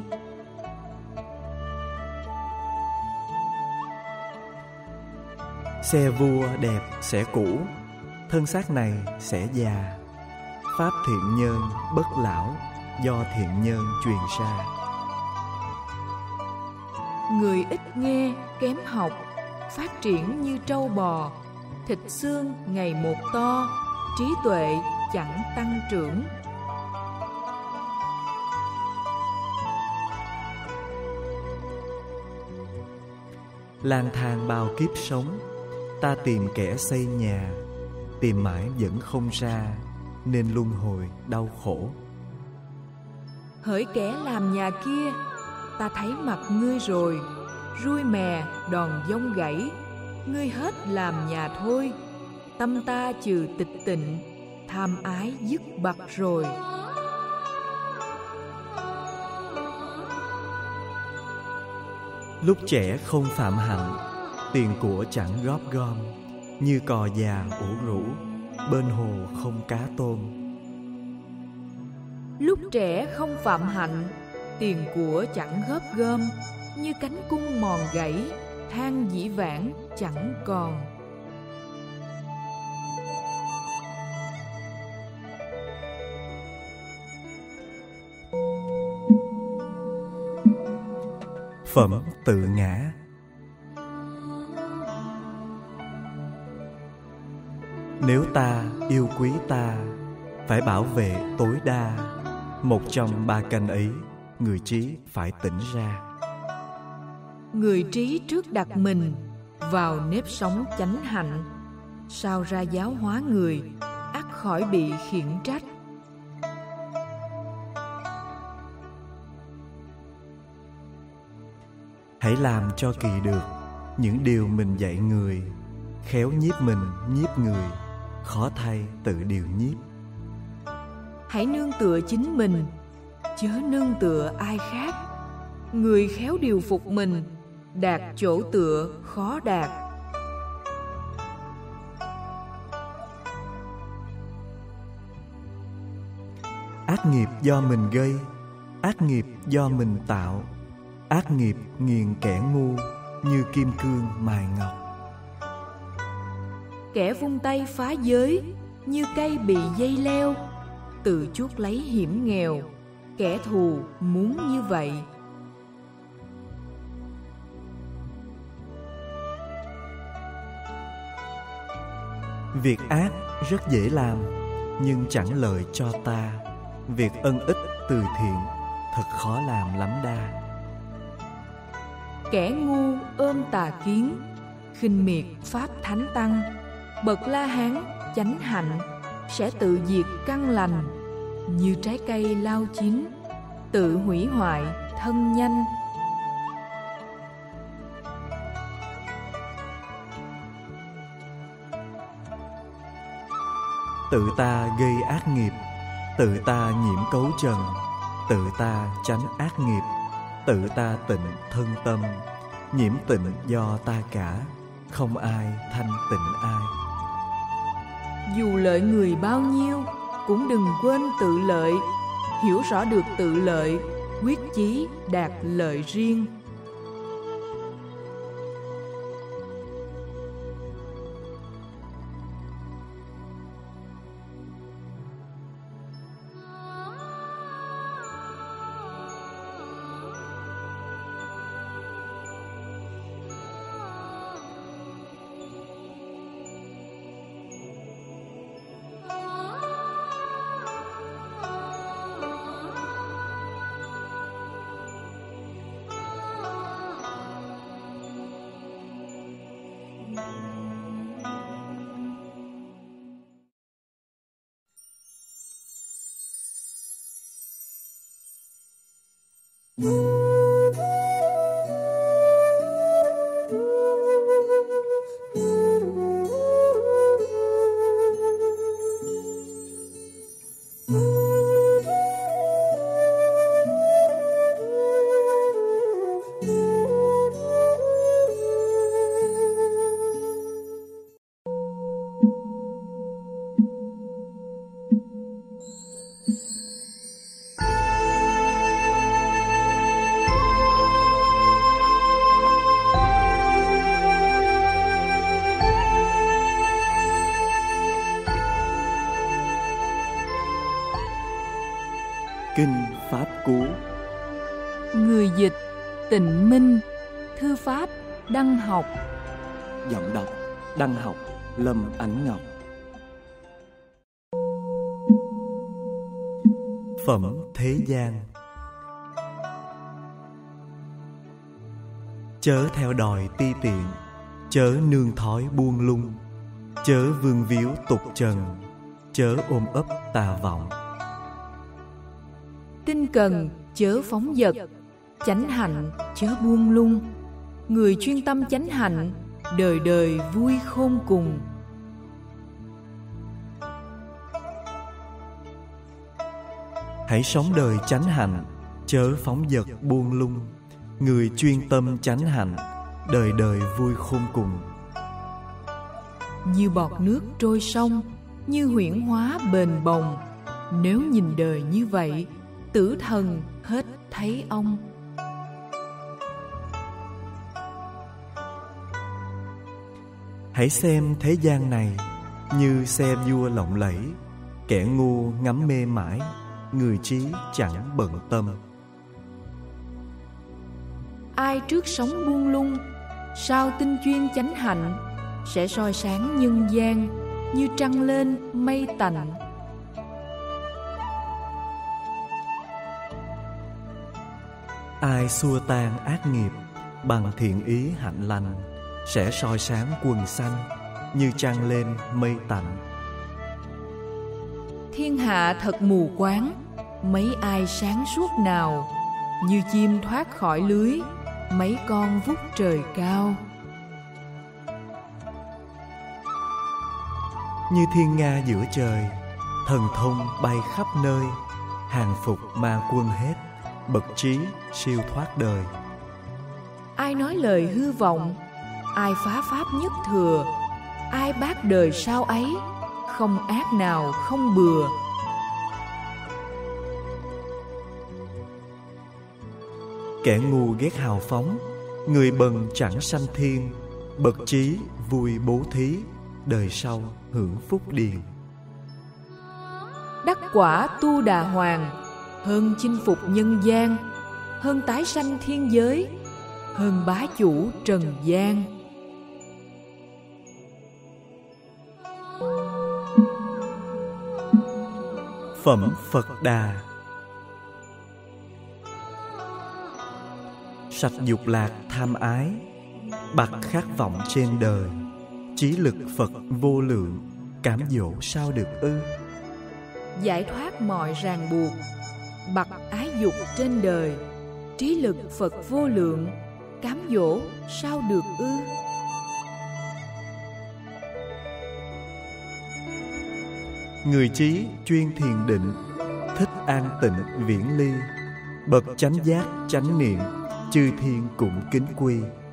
Xe vua đẹp sẽ cũ, thân xác này sẽ già. Pháp thiện nhân bất lão, do thiện nhân truyền ra. Người ít nghe kém học, phát triển như trâu bò, thịt xương ngày một to, trí tuệ chẳng tăng trưởng. Lang thang bao kiếp sống, ta tìm kẻ xây nhà, tìm mãi vẫn không ra, nên luân hồi đau khổ. Hỡi kẻ làm nhà kia, ta thấy mặt ngươi rồi, ruôi mè đòn dông gãy, ngươi hết làm nhà thôi, tâm ta trừ tịch tịnh, tham ái dứt bặt rồi. Lúc trẻ không phạm hạnh, tiền của chẳng góp gom, như cò già ủ rũ, bên hồ không cá tôm. Lúc trẻ không phạm hạnh, tiền của chẳng góp gom, như cánh cung mòn gãy, than dĩ vãng chẳng còn. Phẩm tự ngã. Nếu ta yêu quý ta, phải bảo vệ tối đa. Một trong ba canh ấy, người trí phải tỉnh ra. Người trí trước đặt mình vào nếp sống chánh hạnh, sao ra giáo hóa người, ắt khỏi bị khiển trách. Hãy làm cho kỳ được những điều mình dạy người, khéo nhiếp mình nhiếp người, khó thay tự điều nhiếp. Hãy nương tựa chính mình, chớ nương tựa ai khác. Người khéo điều phục mình, đạt chỗ tựa khó đạt. Ác nghiệp do mình gây, ác nghiệp do mình tạo. Ác nghiệp nghiền kẻ ngu như kim cương mài ngọc. Kẻ vung tay phá giới như cây bị dây leo, tự chuốc lấy hiểm nghèo. Kẻ thù muốn như vậy. Việc ác rất dễ làm, nhưng chẳng lợi cho ta. Việc ân ích từ thiện thật khó làm lắm đa. Kẻ ngu ôm tà kiến, khinh miệt pháp thánh tăng. Bậc La Hán chánh hạnh sẽ tự diệt căn lành. Như trái cây lao chín, tự hủy hoại thân nhanh. Tự ta gây ác nghiệp, tự ta nhiễm cấu trần. Tự ta tránh ác nghiệp, tự ta tịnh thân tâm. Nhiễm tịnh do ta cả, không ai thanh tịnh ai. Dù lợi người bao nhiêu, cũng đừng quên tự lợi. Hiểu rõ được tự lợi, quyết chí đạt lợi riêng. Kinh Pháp Cú. Người dịch Tịnh Minh. Thư pháp Đăng Học. Giọng đọc Đăng Học, Lâm Ánh Ngọc. Phẩm thế gian. Chớ theo đòi ti tiện, chớ nương thói buông lung, chớ vương víu tục trần, chớ ôm ấp tà vọng. Tinh cần chớ phóng dật, chánh hạnh chớ buông lung. Người chuyên tâm chánh hạnh, đời đời vui khôn cùng. Hãy sống đời chánh hạnh, chớ phóng dật buông lung. Người chuyên tâm chánh hạnh, đời đời vui khôn cùng. Như bọt nước trôi sông, như huyễn hóa bền bồng. Nếu nhìn đời như vậy, tử thần hết thấy ông. Hãy xem thế gian này như xe vua lộng lẫy. Kẻ ngu ngắm mê mãi, người trí chẳng bận tâm. Ai trước sống buông lung, sao tinh chuyên chánh hạnh, sẽ soi sáng nhân gian như trăng lên mây tạnh. Ai xua tan ác nghiệp bằng thiện ý hạnh lành, sẽ soi sáng quần xanh như trăng lên mây tạnh. Thiên hạ thật mù quáng, mấy ai sáng suốt nào, như chim thoát khỏi lưới, mấy con vút trời cao. Như thiên nga giữa trời, Thần thông bay khắp nơi, hàng phục ma quân hết, bậc trí siêu thoát đời. Ai nói lời hư vọng, ai phá pháp nhất thừa, ai bác đời sau ấy, không ác nào không bừa. Kẻ ngu ghét hào phóng, người bần chẳng sanh thiên, bậc trí vui bố thí, đời sau hưởng phúc điền. Đắc quả Tu Đà Hoàng, hơn chinh phục nhân gian, hơn tái sanh thiên giới, hơn bá chủ trần gian. Phẩm Phật Đà. Sạch dục lạc tham ái, bặt khát vọng trên đời, trí lực Phật vô lượng, cám dỗ sao được ư? Giải thoát mọi ràng buộc, bặt ái dục trên đời, trí lực Phật vô lượng, cám dỗ sao được ư? Người trí chuyên thiền định, thích an tịnh viễn ly, bậc chánh giác chánh niệm, chư thiên cũng kính quy.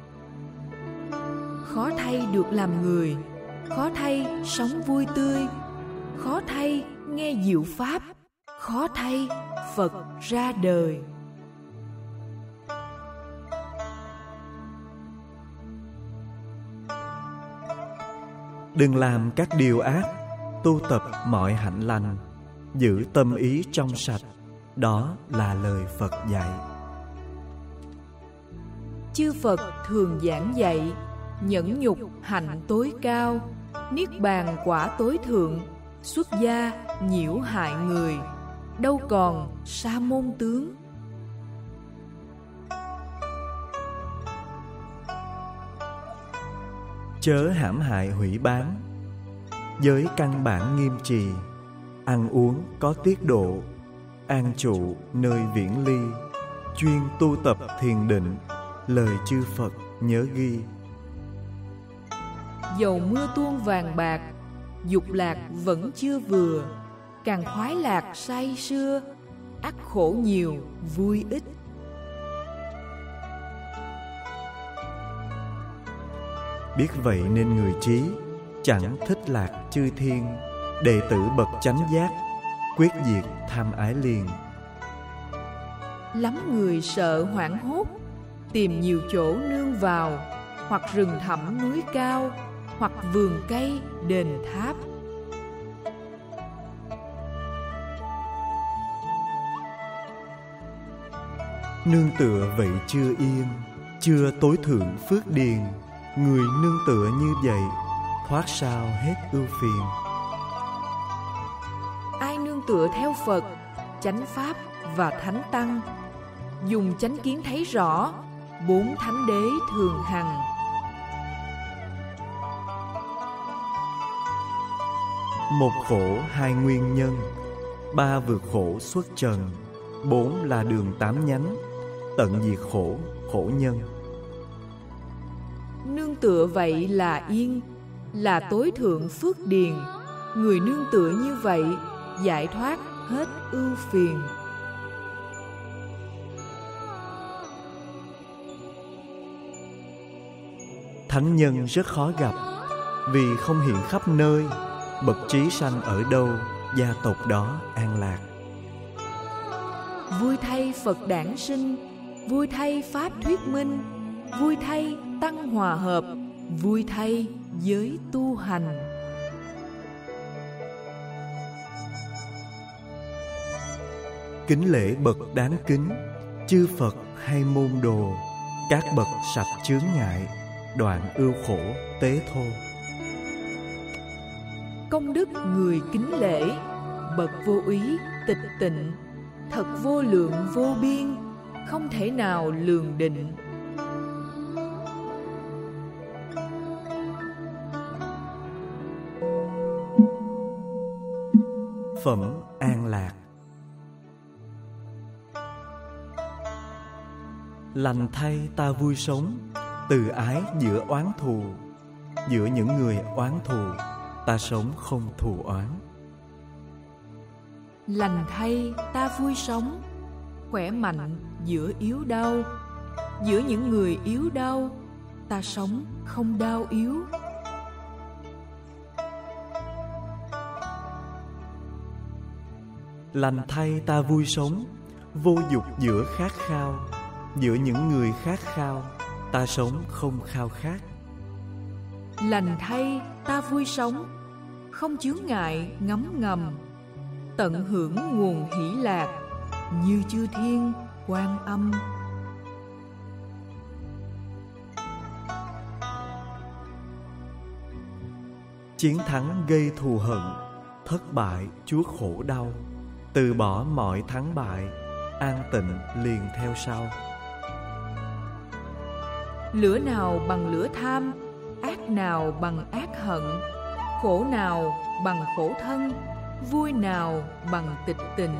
Khó thay được làm người, khó thay sống vui tươi, khó thay nghe diệu pháp, khó thay Phật ra đời. Đừng làm các điều ác, tu tập mọi hạnh lành, giữ tâm ý trong sạch, đó là lời Phật dạy. Chư Phật thường giảng dạy, nhẫn nhục hạnh tối cao, niết bàn quả tối thượng, xuất gia nhiễu hại người, đâu còn sa môn tướng. Chớ hãm hại hủy bán, giới căn bản nghiêm trì, ăn uống có tiết độ, an trụ nơi viễn ly, chuyên tu tập thiền định, lời chư Phật nhớ ghi. Dầu mưa tuôn vàng bạc, dục lạc vẫn chưa vừa, càng khoái lạc say sưa, ắt khổ nhiều vui ít. Biết vậy nên người trí chẳng thích lạc chư thiên, đệ tử bậc chánh giác quyết diệt tham ái liền. Lắm người sợ hoảng hốt, tìm nhiều chỗ nương vào, hoặc rừng thẳm núi cao, hoặc vườn cây đền tháp. Nương tựa vậy chưa yên, chưa tối thượng phước điền, người nương tựa như vậy thoát sao hết ưu phiền. Ai nương tựa theo Phật, chánh pháp và thánh tăng, dùng chánh kiến thấy rõ, bốn thánh đế thường hằng. Một khổ hai nguyên nhân, ba vượt khổ xuất trần, bốn là đường tám nhánh, tận diệt khổ, khổ nhân. Nương tựa vậy là yên, là tối thượng phước điền, người nương tựa như vậy giải thoát hết ưu phiền. Thánh nhân rất khó gặp, vì không hiện khắp nơi, bậc trí sanh ở đâu, gia tộc đó an lạc. Vui thay Phật đản sinh, vui thay Pháp thuyết minh, vui thay Tăng hòa hợp, vui thay giới tu hành. Kính lễ bậc đáng kính, chư Phật hay môn đồ, các bậc sạch chướng ngại, đoạn ưu khổ tế thô. Công đức người kính lễ, bậc vô úy tịch tịnh, thật vô lượng vô biên, không thể nào lường định. Phẩm An Lạc. Lành thay ta vui sống, từ ái giữa oán thù, giữa những người oán thù, ta sống không thù oán. Lành thay ta vui sống, khỏe mạnh giữa yếu đau. Giữa những người yếu đau, ta sống không đau yếu. Lành thay ta vui sống, vô dục giữa khát khao. Giữa những người khát khao, ta sống không khao khát. Lành thay ta vui sống, không chướng ngại ngấm ngầm. Tận hưởng nguồn hỷ lạc, như chư thiên Quan Âm. Chiến thắng gây thù hận, thất bại chuốc khổ đau. Từ bỏ mọi thắng bại, an tịnh liền theo sau. Lửa nào bằng lửa tham, ác nào bằng ác hận. Khổ nào bằng khổ thân, vui nào bằng tịch tịnh.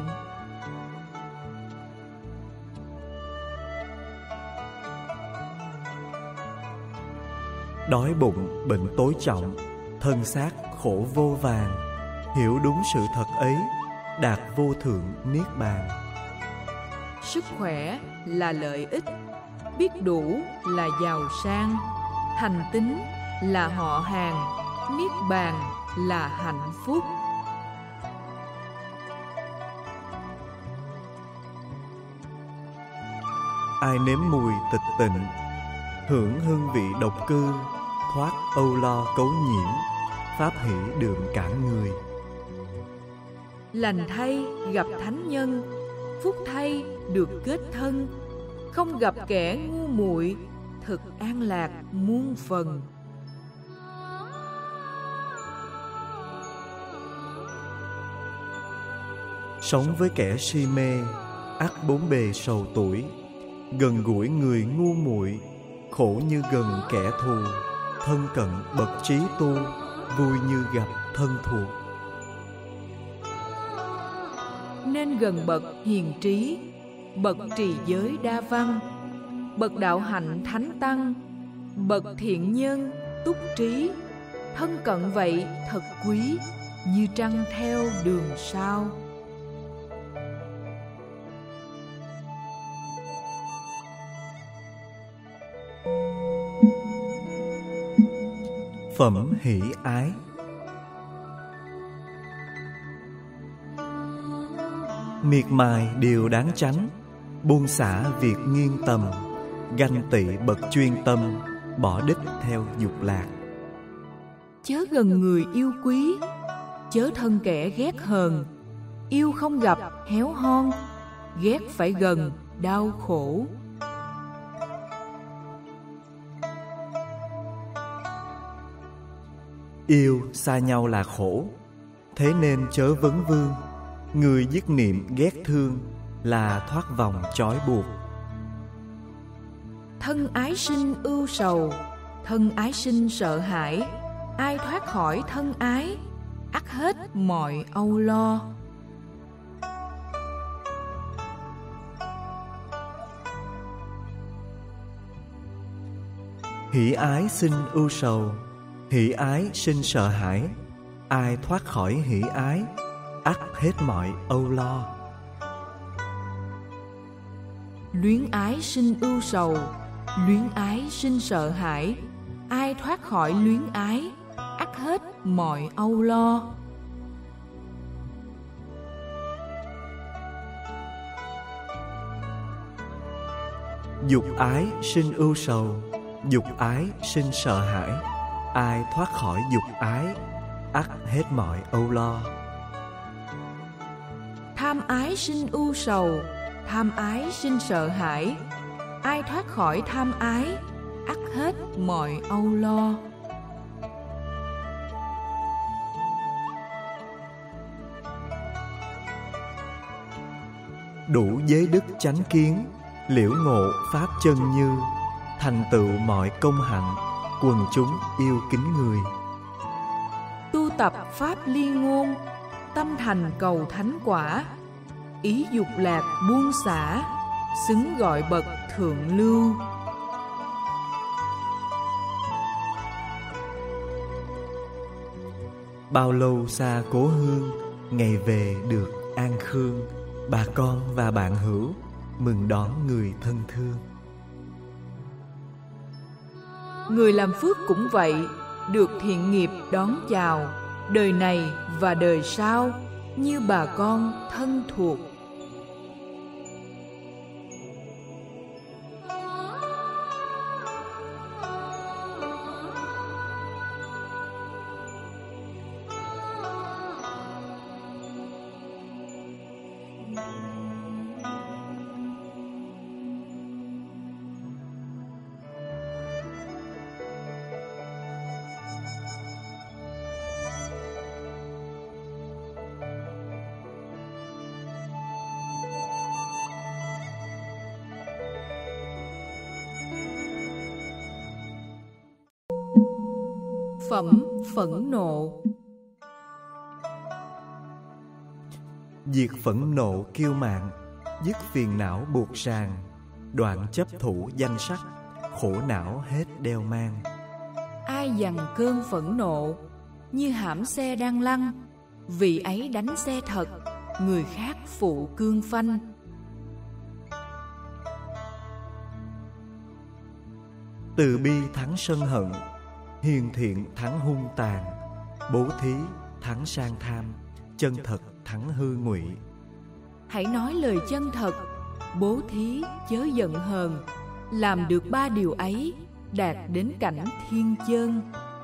Đói bụng bệnh tối trọng, thân xác khổ vô vàn. Hiểu đúng sự thật ấy, đạt vô thượng niết bàn. Sức khỏe là lợi ích, biết đủ là giàu sang. Thành tín là họ hàng, niết bàn là hạnh phúc. Ai nếm mùi tịch tịnh, hưởng hương vị độc cư, thoát âu lo cấu nhiễm, pháp hỷ đượm cả người. Lành thay gặp thánh nhân, phúc thay được kết thân. Không gặp kẻ ngu muội, thực an lạc muôn phần. Sống với kẻ si mê, ắt bốn bề sầu tuổi. Gần gũi người ngu muội, khổ như gần kẻ thù. Thân cận bậc trí tu, vui như gặp thân thuộc. Nên gần bậc hiền trí, bậc trì giới đa văn. Bậc đạo hạnh thánh tăng, bậc thiện nhân túc trí. Thân cận vậy thật quý, như trăng theo đường sao. Phẩm hỷ ái. Miệt mài điều đáng tránh, buông xả việc nghiêng tầm. Ganh tị bậc chuyên tâm, bỏ đích theo dục lạc. Chớ gần người yêu quý, chớ thân kẻ ghét hờn. Yêu không gặp héo hon, ghét phải gần đau khổ. Yêu xa nhau là khổ, thế nên chớ vấn vương. Người dứt niệm ghét thương, là thoát vòng trói buộc. Thân ái sinh ưu sầu, thân ái sinh sợ hãi. Ai thoát khỏi thân ái, ắt hết mọi âu lo. Hỷ ái sinh ưu sầu, hỷ ái sinh sợ hãi. Ai thoát khỏi hỷ ái, ắt hết mọi âu lo. Luyến ái sinh ưu sầu, luyến ái sinh sợ hãi. Ai thoát khỏi luyến ái, ắt hết mọi âu lo. Dục ái sinh ưu sầu, dục ái sinh sợ hãi. Ai thoát khỏi dục ái, ắt hết mọi âu lo. Tham ái sinh ưu sầu, tham ái sinh sợ hãi. Ai thoát khỏi tham ái, ắt hết mọi âu lo. Đủ giới đức chánh kiến, liễu ngộ pháp chân như. Thành tựu mọi công hạnh, quần chúng yêu kính người. Tu tập pháp liên ngôn, tâm thành cầu thánh quả. Ý dục lạc buông xả, xứng gọi bậc thượng lưu. Bao lâu xa cố hương, ngày về được an khương, bà con và bạn hữu mừng đón người thân thương. Người làm phước cũng vậy, được thiện nghiệp đón chào, đời này và đời sau, như bà con thân thuộc. Phẩm phẫn nộ. Diệt phẫn nộ kiêu mạn, dứt phiền não buộc ràng, đoạn chấp thủ danh sắc, khổ não hết đeo mang. Ai dằn cơn phẫn nộ, như hãm xe đang lăn, vì ấy đánh xe thật, người khác phụ cương phanh. Từ bi thắng sân hận, hiền thiện thắng hung tàn, bố thí thắng sang tham, chân thật thắng hư ngụy. Hãy nói lời chân thật, bố thí chớ giận hờn, làm được 3 điều ấy, đạt đến cảnh thiên chơn.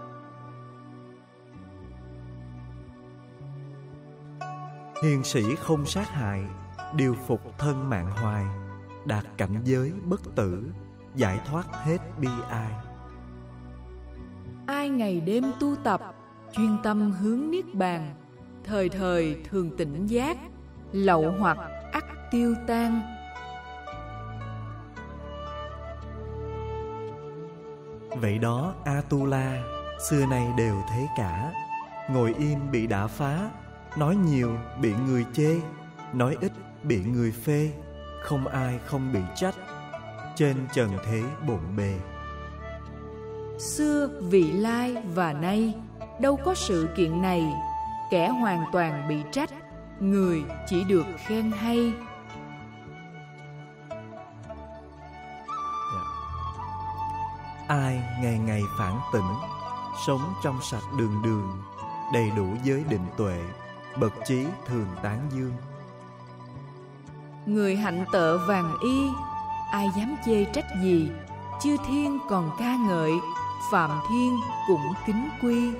Hiền sĩ không sát hại, điều phục thân mạng hoài, đạt cảnh giới bất tử, giải thoát hết bi ai. Ai ngày đêm tu tập, chuyên tâm hướng niết bàn, thời thời thường tỉnh giác, lậu hoặc ắt tiêu tan. Vậy đó Atula, xưa nay đều thế cả, ngồi im bị đả phá, nói nhiều bị người chê, nói ít bị người phê, không ai không bị trách, trên trần thế bộn bề. Xưa, vị lai và nay, đâu có sự kiện này, kẻ hoàn toàn bị trách, người chỉ được khen hay. Ai ngày ngày phản tỉnh, sống trong sạch đường đường, đầy đủ giới định tuệ, bậc trí thường tán dương. Người hạnh tợ vàng y, ai dám chê trách gì, chư thiên còn ca ngợi, phạm thiên cũng kính quy.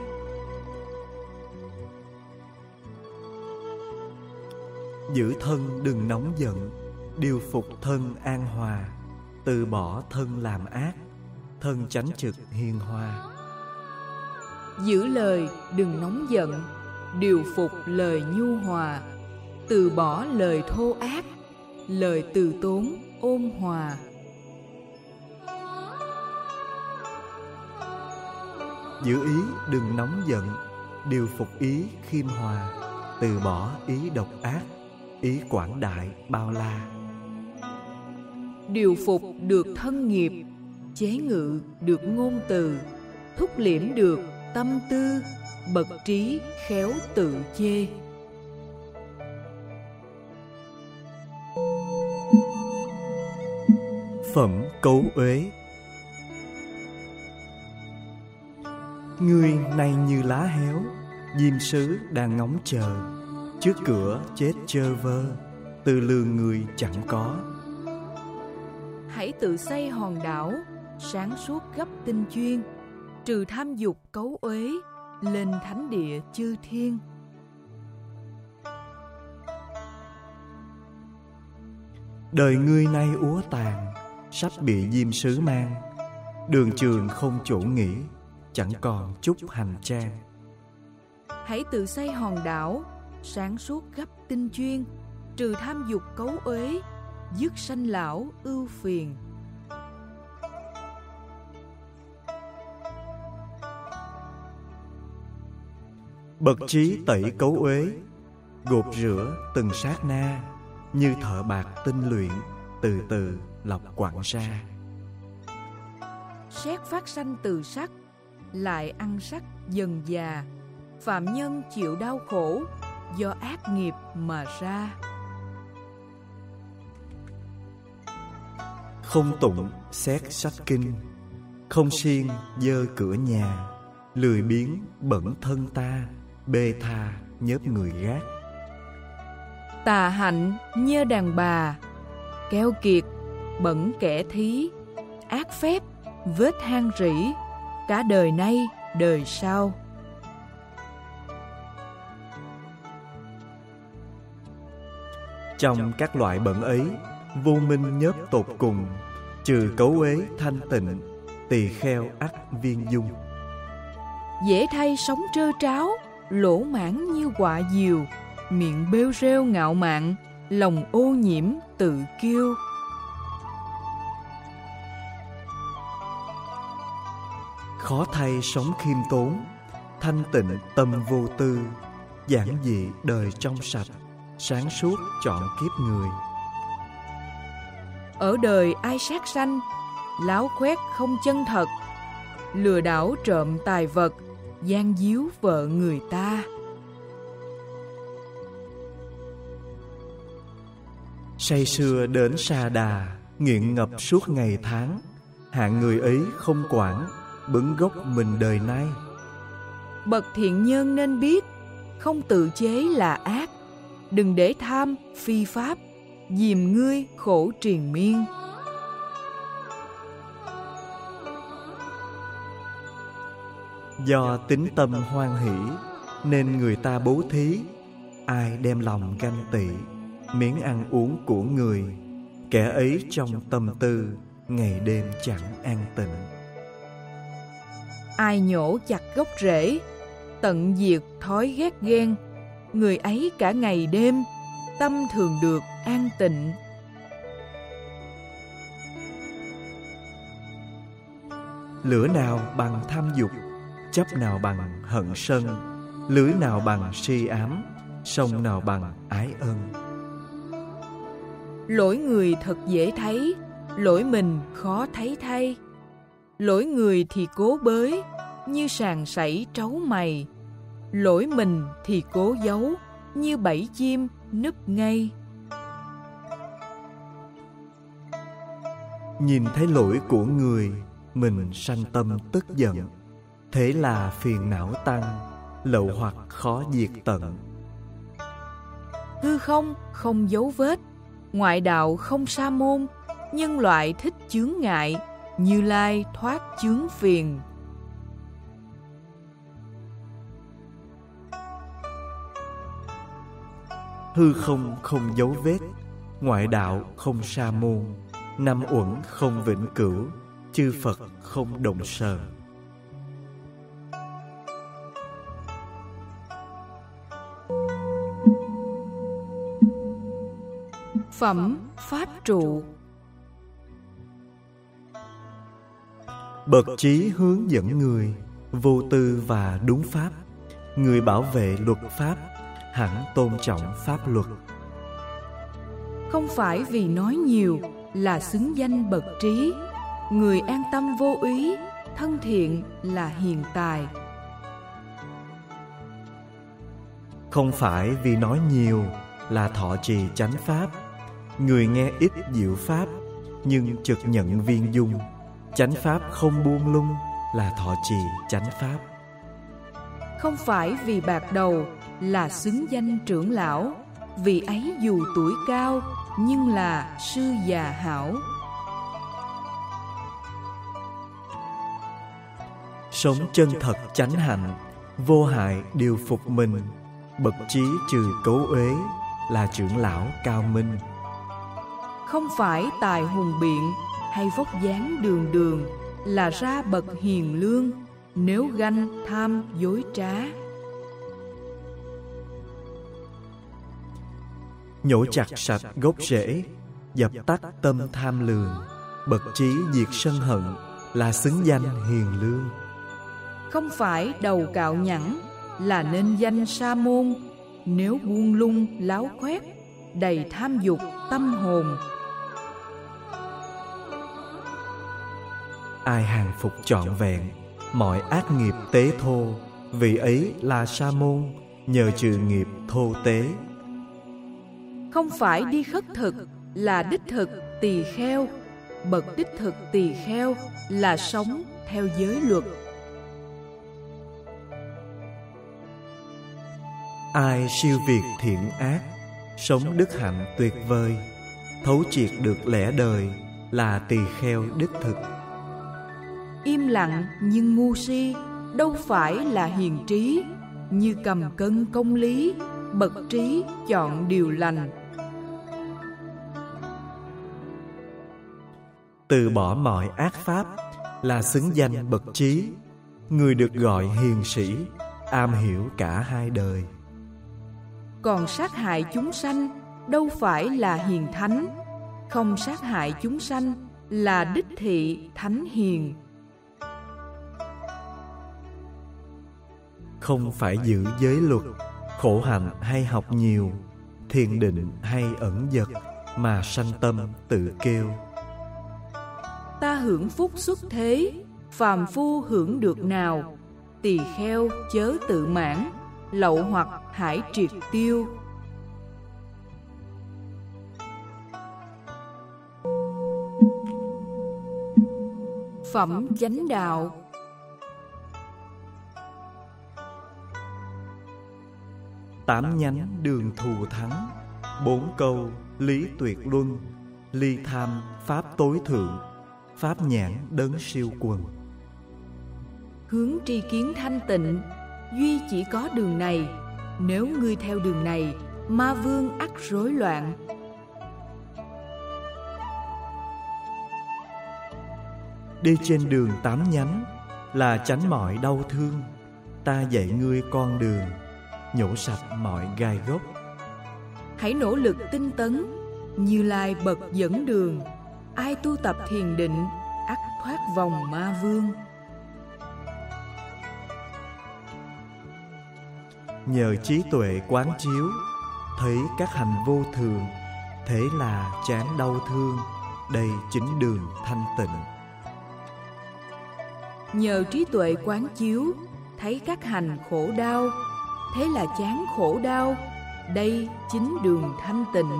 Giữ thân đừng nóng giận, điều phục thân an hòa, từ bỏ thân làm ác, thân chánh trực hiền hòa. Giữ lời đừng nóng giận, điều phục lời nhu hòa, từ bỏ lời thô ác, lời từ tốn ôn hòa. Giữ ý đừng nóng giận, điều phục ý khiêm hòa, từ bỏ ý độc ác, ý quảng đại bao la. Điều phục được thân nghiệp, chế ngự được ngôn từ, thúc liễm được tâm tư, bậc trí khéo tự chê. Phẩm cấu uế. Ngươi nay như lá héo, diêm sứ đang ngóng chờ, trước cửa chết chơ vơ, từ lường người chẳng có. Hãy tự xây hòn đảo, sáng suốt gấp tinh chuyên, trừ tham dục cấu uế, lên thánh địa chư thiên. Đời ngươi nay úa tàn, sắp bị diêm sứ mang, đường trường không chỗ nghỉ, chẳng còn chút hành trang. Hãy tự xây hòn đảo, sáng suốt gấp tinh chuyên, trừ tham dục cấu uế, dứt sanh lão ưu phiền. Bậc trí tẩy cấu uế, gột rửa từng sát na, như thợ bạc tinh luyện, từ từ lọc quặng ra. Xét phát sanh từ sắc, lại ăn sắc dần già, phạm nhân chịu đau khổ, do ác nghiệp mà ra. Không tụng xét sách kinh, không siêng dơ cửa nhà, lười biếng bẩn thân ta, bê tha nhớp người gác. Tà hạnh nhơ đàn bà, keo kiệt bẩn kẻ thí, ác phép vết hang rỉ, cả đời nay đời sau. Trong các loại bẩn ấy, vô minh nhớp tột cùng, trừ cấu uế thanh tịnh, tỳ kheo ắt viên dung. Dễ thay sống trơ tráo, lỗ mãn như quạ diều, miệng bêu rêu ngạo mạn, lòng ô nhiễm tự kiêu. Khó thay sống khiêm tốn, thanh tịnh tâm vô tư, giản dị đời trong sạch, sáng suốt chọn kiếp người. Ở đời ai sát sanh, láo khoét không chân thật, lừa đảo trộm tài vật, gian díu vợ người ta. Say sưa đến sa đà, nghiện ngập suốt ngày tháng, hạng người ấy không quản, bứng gốc mình đời nay. Bậc thiện nhân nên biết, không tự chế là ác, đừng để tham phi pháp, dìm ngươi khổ triền miên. Do tính tâm hoan hỷ, nên người ta bố thí. Ai đem lòng ganh tị, miếng ăn uống của người, kẻ ấy trong tâm tư, ngày đêm chẳng an tịnh. Ai nhổ chặt gốc rễ, tận diệt thói ghét ghen, người ấy cả ngày đêm, tâm thường được an tịnh. Lửa nào bằng tham dục, chấp nào bằng hận sân, lưới nào bằng si ám, sông nào bằng ái ân. Lỗi người thật dễ thấy, lỗi mình khó thấy thay. Lỗi người thì cố bới, như sàn sảy trấu mày. Lỗi mình thì cố giấu, như bẫy chim núp ngay. Nhìn thấy lỗi của người, mình sanh tâm tức giận. Thế là phiền não tăng, lậu hoặc khó diệt tận. Hư không không dấu vết, ngoại đạo không sa môn, nhân loại thích chướng ngại, Như Lai thoát chướng phiền. Hư không không dấu vết, ngoại đạo không sa môn, năm uẩn không vĩnh cửu, chư Phật không động sờn. Phẩm Pháp trụ. Bậc trí hướng dẫn người, vô tư và đúng pháp. Người bảo vệ luật pháp, hẳn tôn trọng pháp luật. Không phải vì nói nhiều là xứng danh bậc trí. Người an tâm vô úy, thân thiện là hiền tài. Không phải vì nói nhiều là thọ trì chánh pháp. Người nghe ít diệu pháp, nhưng trực nhận viên dung. Chánh pháp không buông lung là thọ trì chánh pháp. Không phải vì bạc đầu là xứng danh trưởng lão. Vì ấy dù tuổi cao nhưng là sư già hảo. Sống chân thật chánh hạnh, vô hại điều phục mình. Bậc trí trừ cấu uế là trưởng lão cao minh. Không phải tài hùng biện hay vóc dáng đường đường là ra bậc hiền lương, nếu ganh tham dối trá. Nhổ chặt sạch gốc rễ, dập tắt tâm tham lường. Bậc trí diệt sân hận là xứng danh hiền lương. Không phải đầu cạo nhẵn là nên danh sa môn, nếu buông lung láo khoét đầy tham dục tâm hồn. Ai hàng phục trọn vẹn mọi ác nghiệp tế thô, vị ấy là sa môn, nhờ trừ nghiệp thô tế. Không phải đi khất thực là đích thực tỳ kheo, bậc đích thực tỳ kheo là sống theo giới luật. Ai siêu việt thiện ác, sống đức hạnh tuyệt vời, thấu triệt được lẽ đời là tỳ kheo đích thực. Im lặng nhưng ngu si đâu phải là hiền trí, như cầm cân công lý, bậc trí chọn điều lành. Từ bỏ mọi ác pháp là xứng danh bậc trí, người được gọi hiền sĩ, am hiểu cả hai đời. Còn sát hại chúng sanh đâu phải là hiền thánh, không sát hại chúng sanh là đích thị thánh hiền. Không phải giữ giới luật, khổ hạnh hay học nhiều, thiền định hay ẩn dật mà sanh tâm tự kêu. Ta hưởng phúc xuất thế, phàm phu hưởng được nào, tỳ kheo chớ tự mãn, lậu hoặc hãy triệt tiêu. Phẩm chánh đạo. Tám nhánh đường thù thắng, 4 câu lý tuyệt luân, ly tham pháp tối thượng, pháp nhãn đấng siêu quần. Hướng tri kiến thanh tịnh, duy chỉ có đường này. Nếu ngươi theo đường này, ma vương ắt rối loạn. Đi trên đường 8 nhánh là tránh mọi đau thương. Ta dạy ngươi con đường, nhổ sạch mọi gai gốc. Hãy nỗ lực tinh tấn, Như Lai bậc dẫn đường. Ai tu tập thiền định, ắt thoát vòng ma vương. Nhờ trí tuệ quán chiếu, thấy các hành vô thường, thế là chán đau thương, đây chính đường thanh tịnh. Nhờ trí tuệ quán chiếu, thấy các hành khổ đau, thế là chán khổ đau, đây chính đường thanh tịnh.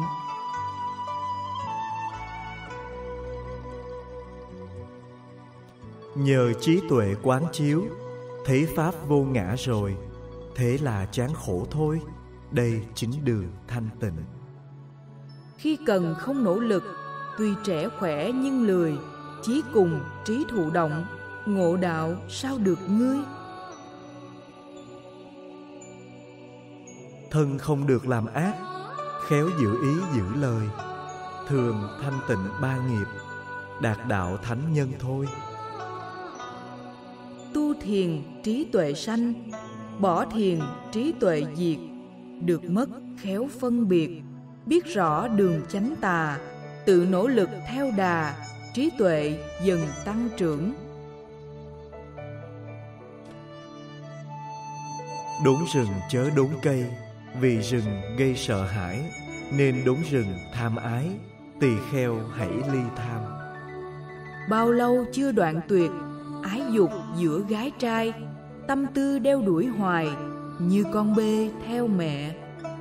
Nhờ trí tuệ quán chiếu, thấy pháp vô ngã rồi, thế là chán khổ thôi, đây chính đường thanh tịnh. Khi cần không nỗ lực, tuy trẻ khỏe nhưng lười, chí cùng trí thụ động, ngộ đạo sao được ngươi. Thân không được làm ác, khéo giữ ý giữ lời, thường thanh tịnh ba nghiệp, đạt đạo thánh nhân thôi. Tu thiền trí tuệ sanh, bỏ thiền trí tuệ diệt, được mất khéo phân biệt, biết rõ đường chánh tà, tự nỗ lực theo đà, trí tuệ dần tăng trưởng. Đốn rừng chớ đốn cây, vì rừng gây sợ hãi, nên đốn rừng tham ái, tỳ kheo hãy ly tham. Bao lâu chưa đoạn tuyệt, ái dục giữa gái trai, tâm tư đeo đuổi hoài, như con bê theo mẹ.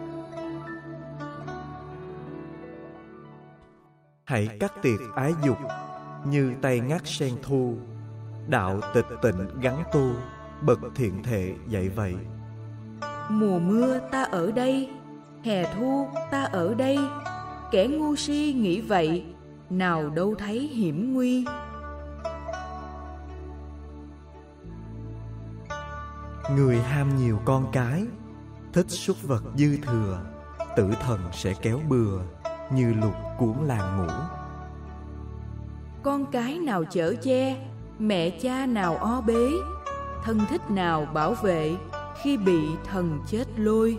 Hãy cắt tiệt ái dục, như tay ngắt sen thu, đạo tịch tịnh gắn tu, bậc thiện thệ dạy vậy. Mùa mưa ta ở đây, hè thu ta ở đây, kẻ ngu si nghĩ vậy, nào đâu thấy hiểm nguy. Người ham nhiều con cái, thích súc vật dư thừa, tử thần sẽ kéo bừa, như lục cuốn làng ngủ. Con cái nào chở che, mẹ cha nào o bế, thân thích nào bảo vệ, khi bị thần chết lôi.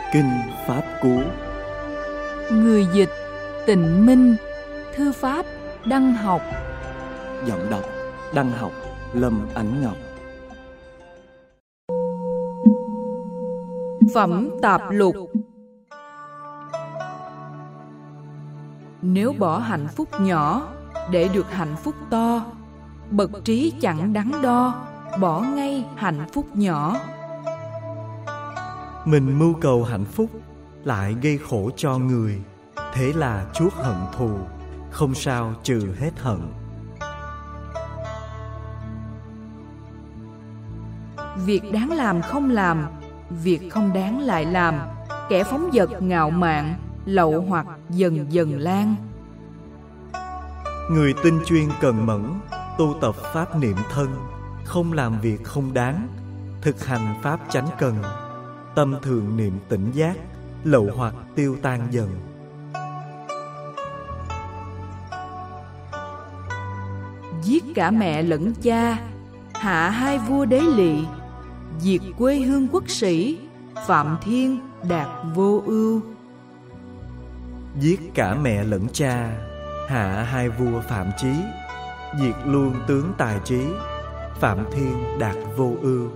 Kinh Pháp Cú. Người dịch Tịnh Minh. Thư pháp Đăng Học. Giọng đọc Đăng Học, Lâm Ánh Ngọc. Phẩm Tạp Lục. Nếu bỏ hạnh phúc nhỏ để được hạnh phúc to, bậc trí chẳng đắn đo, bỏ ngay hạnh phúc nhỏ. Mình mưu cầu hạnh phúc lại gây khổ cho người, thế là chuốc hận thù, không sao trừ hết hận. Việc đáng làm không làm, việc không đáng lại làm. Kẻ phóng dật ngạo mạn, lậu hoặc dần dần lan. Người tinh chuyên cần mẫn, tu tập pháp niệm thân, không làm việc không đáng, thực hành pháp chánh cần, tâm thường niệm tỉnh giác, lậu hoặc tiêu tan dần. Giết cả mẹ lẫn cha, hạ hai vua đế lỵ, diệt quê hương quốc sĩ, phạm thiên đạt vô ưu. Giết cả mẹ lẫn cha, hạ hai vua phạm chí, diệt luôn tướng tài trí, phạm thiên đạt vô ưu.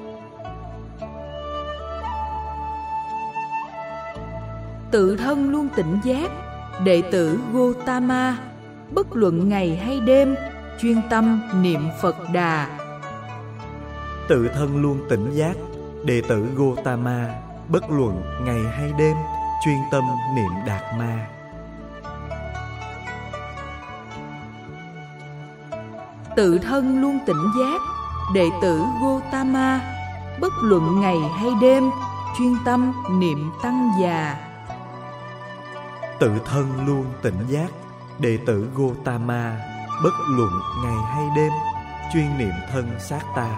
Tự thân luôn tỉnh giác, đệ tử Gotama, bất luận ngày hay đêm, chuyên tâm niệm Phật Đà. Tự thân luôn tỉnh giác, đệ tử Gotama, bất luận ngày hay đêm, chuyên tâm niệm Đạt Ma. Tự thân luôn tỉnh giác, đệ tử Gotama, bất luận ngày hay đêm, chuyên tâm niệm Tăng Già. Tự thân luôn tỉnh giác, đệ tử Gotama, bất luận ngày hay đêm, chuyên niệm thân sát ta.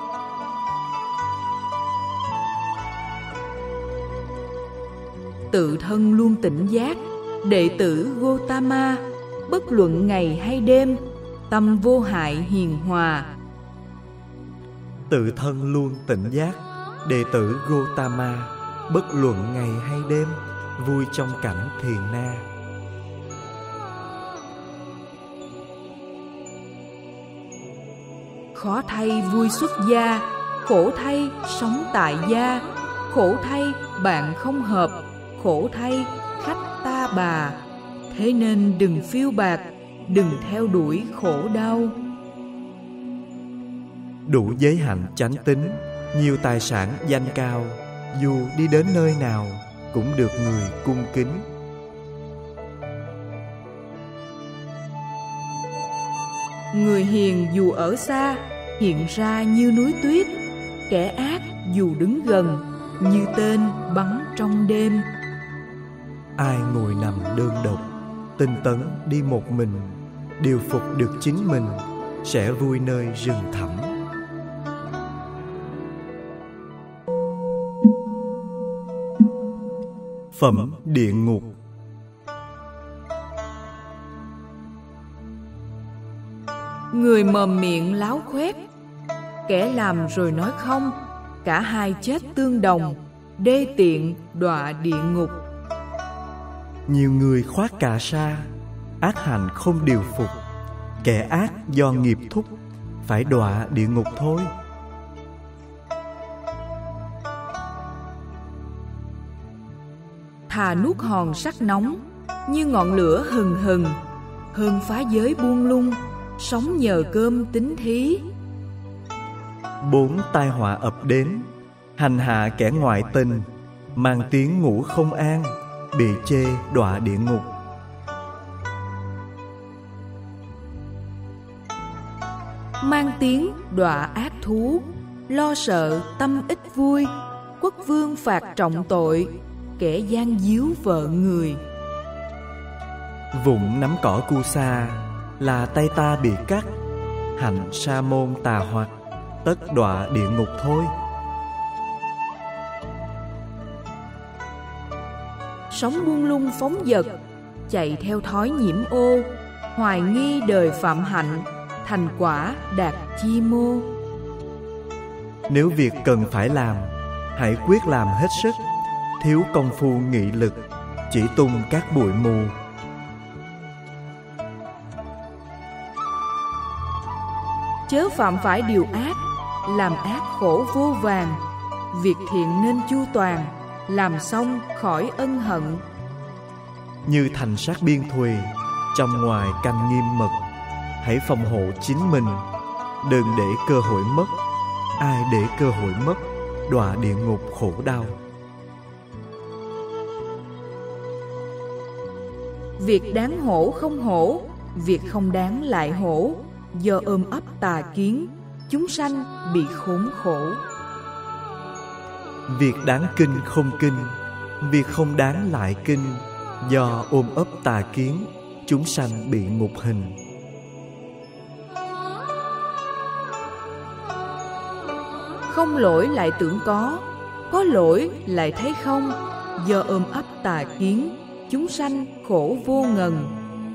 Tự thân luôn tỉnh giác, đệ tử Gotama, bất luận ngày hay đêm, tâm vô hại hiền hòa. Tự thân luôn tỉnh giác, đệ tử Gotama, bất luận ngày hay đêm, vui trong cảnh thiền na. Khó thay vui xuất gia, khổ thay sống tại gia, khổ thay bạn không hợp, khổ thay khách ta bà. Thế nên đừng phiêu bạt, đừng theo đuổi khổ đau. Đủ giới hạnh chánh tín, nhiều tài sản danh cao, dù đi đến nơi nào cũng được người cung kính. Người hiền dù ở xa, hiện ra như núi tuyết. Kẻ ác dù đứng gần, như tên bắn trong đêm. Ai ngồi nằm đơn độc, tinh tấn đi một mình, điều phục được chính mình, sẽ vui nơi rừng thẳm. Phẩm Địa Ngục. Người mồm miệng láo khoét, kẻ làm rồi nói không, cả hai chết tương đồng, đê tiện đọa địa ngục. Nhiều người khoác cà sa, ác hành không điều phục, kẻ ác do nghiệp thúc, phải đọa địa ngục thôi. Thà nuốt hòn sắt nóng, như ngọn lửa hừng hừng, hơn phá giới buông lung, sống nhờ cơm tính thí. 4 tai họa ập đến, hành hạ kẻ ngoại tình, mang tiếng ngủ không an, bị chê đọa địa ngục. Mang tiếng đọa ác thú, lo sợ tâm ít vui, quốc vương phạt trọng tội, kẻ gian díu vợ người. Vụng nắm cỏ cu sa, là tay ta bị cắt, hạnh sa môn tà hoặc, tất đọa địa ngục thôi. Sống buông lung phóng dật, chạy theo thói nhiễm ô, hoài nghi đời phạm hạnh, thành quả đạt chi mô. Nếu việc cần phải làm, hãy quyết làm hết sức, thiếu công phu nghị lực, chỉ tung các bụi mù. Chớ phạm phải điều ác, làm ác khổ vô vàn. Việc thiện nên chu toàn, làm xong khỏi ân hận. Như thành sát biên thùy, trong ngoài canh nghiêm mật. Hãy phòng hộ chính mình, đừng để cơ hội mất. Ai để cơ hội mất, đọa địa ngục khổ đau. Việc đáng hổ không hổ, việc không đáng lại hổ. Do ôm ấp tà kiến, chúng sanh bị khốn khổ. Việc đáng kinh không kinh, việc không đáng lại kinh. Do ôm ấp tà kiến, chúng sanh bị ngục hình. Không lỗi lại tưởng có lỗi lại thấy không. Do ôm ấp tà kiến, chúng sanh khổ vô ngần.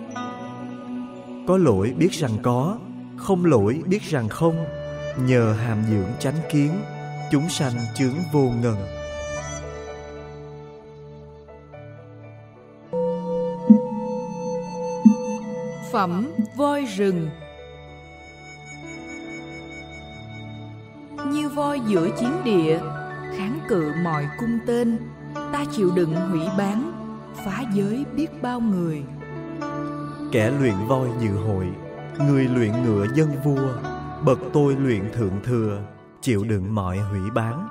Có lỗi biết rằng có, không lỗi biết rằng không. Nhờ hàm dưỡng chánh kiến, chúng sanh chướng vô ngần. Phẩm voi rừng. Như voi giữa chiến địa, kháng cự mọi cung tên. Ta chịu đựng hủy bán, phá giới biết bao người. Kẻ luyện voi dự hội, người luyện ngựa dân vua. Bậc tôi luyện thượng thừa, chịu đựng mọi hủy bán.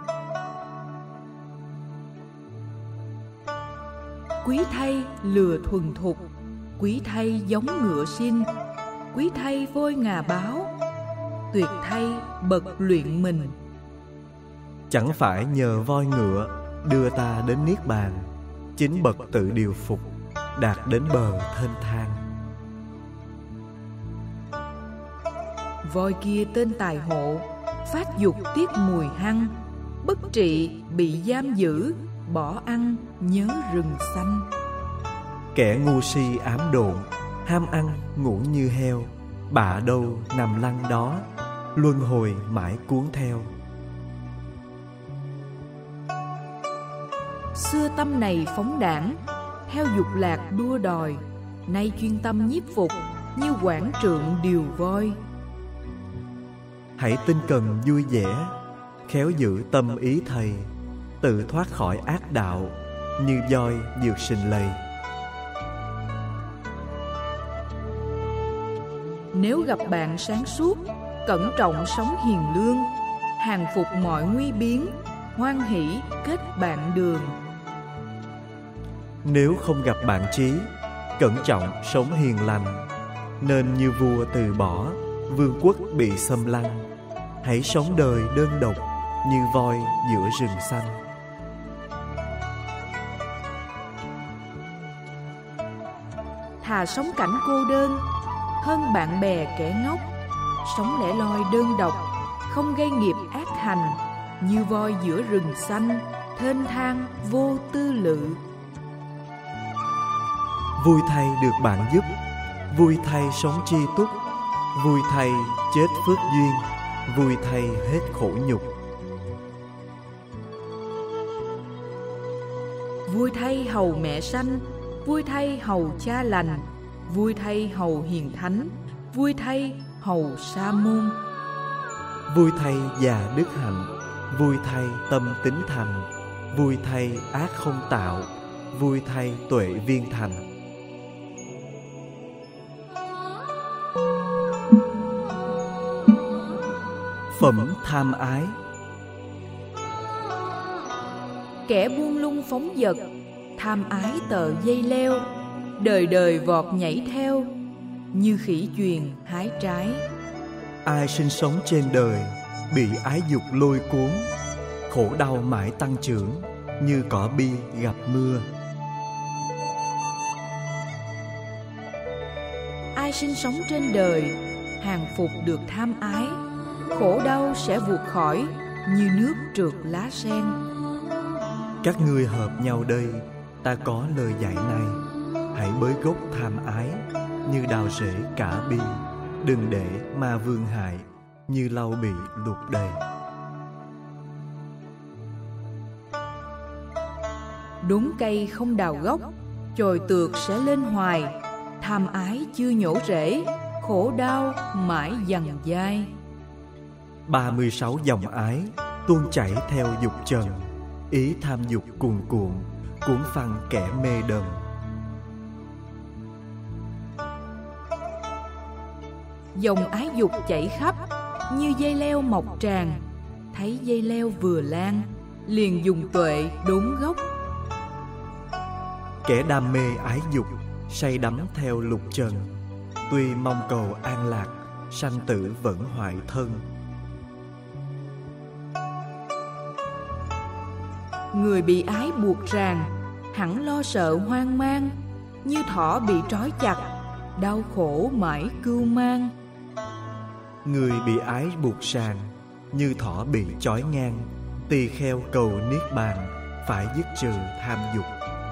Quý thay lừa thuần thục, quý thay giống ngựa xin, quý thay voi ngà báo, tuyệt thay bậc luyện mình. Chẳng phải nhờ voi ngựa đưa ta đến niết bàn, chính bậc tự điều phục, đạt đến bờ thênh thang. Voi kia tên tài hộ, phát dục tiết mùi hăng, bất trị bị giam giữ, bỏ ăn nhớ rừng xanh. Kẻ ngu si ám độn, ham ăn ngủ như heo, bạ đâu nằm lăn đó, luân hồi mãi cuốn theo. Xưa tâm này phóng đảng, heo dục lạc đua đòi, nay chuyên tâm nhiếp phục, như quản trượng điều voi. Hãy tinh cần vui vẻ, khéo giữ tâm ý thầy, tự thoát khỏi ác đạo, như voi vượt sình lầy. Nếu gặp bạn sáng suốt, cẩn trọng sống hiền lương, hàng phục mọi nguy biến, hoan hỷ kết bạn đường. Nếu không gặp bạn trí, cẩn trọng sống hiền lành, nên như vua từ bỏ, vương quốc bị xâm lăng. Hãy sống đời đơn độc, như voi giữa rừng xanh. Thà sống cảnh cô đơn, hơn bạn bè kẻ ngốc. Sống lẻ loi đơn độc, không gây nghiệp ác hành, như voi giữa rừng xanh, thênh thang vô tư lự. Vui thay được bạn giúp, vui thay sống chi túc, vui thay chết phước duyên, vui thay hết khổ nhục. Vui thay hầu mẹ sanh, vui thay hầu cha lành, vui thay hầu hiền thánh, vui thay hầu sa môn. Vui thay già đức hạnh, vui thay tâm tín thành, vui thay ác không tạo, vui thay tuệ viên thành. Phẩm tham ái. Kẻ buông lung phóng dật, tham ái tờ dây leo, đời đời vọt nhảy theo, như khỉ chuyền hái trái. Ai sinh sống trên đời, bị ái dục lôi cuốn, khổ đau mãi tăng trưởng, như cỏ bi gặp mưa. Ai sinh sống trên đời, hàng phục được tham ái, khổ đau sẽ vụt khỏi, như nước trượt lá sen. Các ngươi hợp nhau đây, ta có lời dạy này. Hãy bới gốc tham ái, như đào rễ cả bi. Đừng để ma vương hại, như lau bị lụt đầy. Đốn cây không đào gốc, chồi tược sẽ lên hoài. Tham ái chưa nhổ rễ, khổ đau mãi dằn dai. 36 dòng ái tuôn chảy theo dục trần, ý tham dục cuồn cuộn, cuốn phăng kẻ mê đần. Dòng ái dục chảy khắp, như dây leo mọc tràn. Thấy dây leo vừa lan, liền dùng tuệ đốn gốc. Kẻ đam mê ái dục, say đắm theo lục trần, tuy mong cầu an lạc, sanh tử vẫn hoại thân. Người bị ái buộc ràng, hẳn lo sợ hoang mang. Như thỏ bị trói chặt, đau khổ mãi cưu mang. Người bị ái buộc ràng, như thỏ bị trói ngang, tỳ kheo cầu niết bàn, phải dứt trừ tham dục.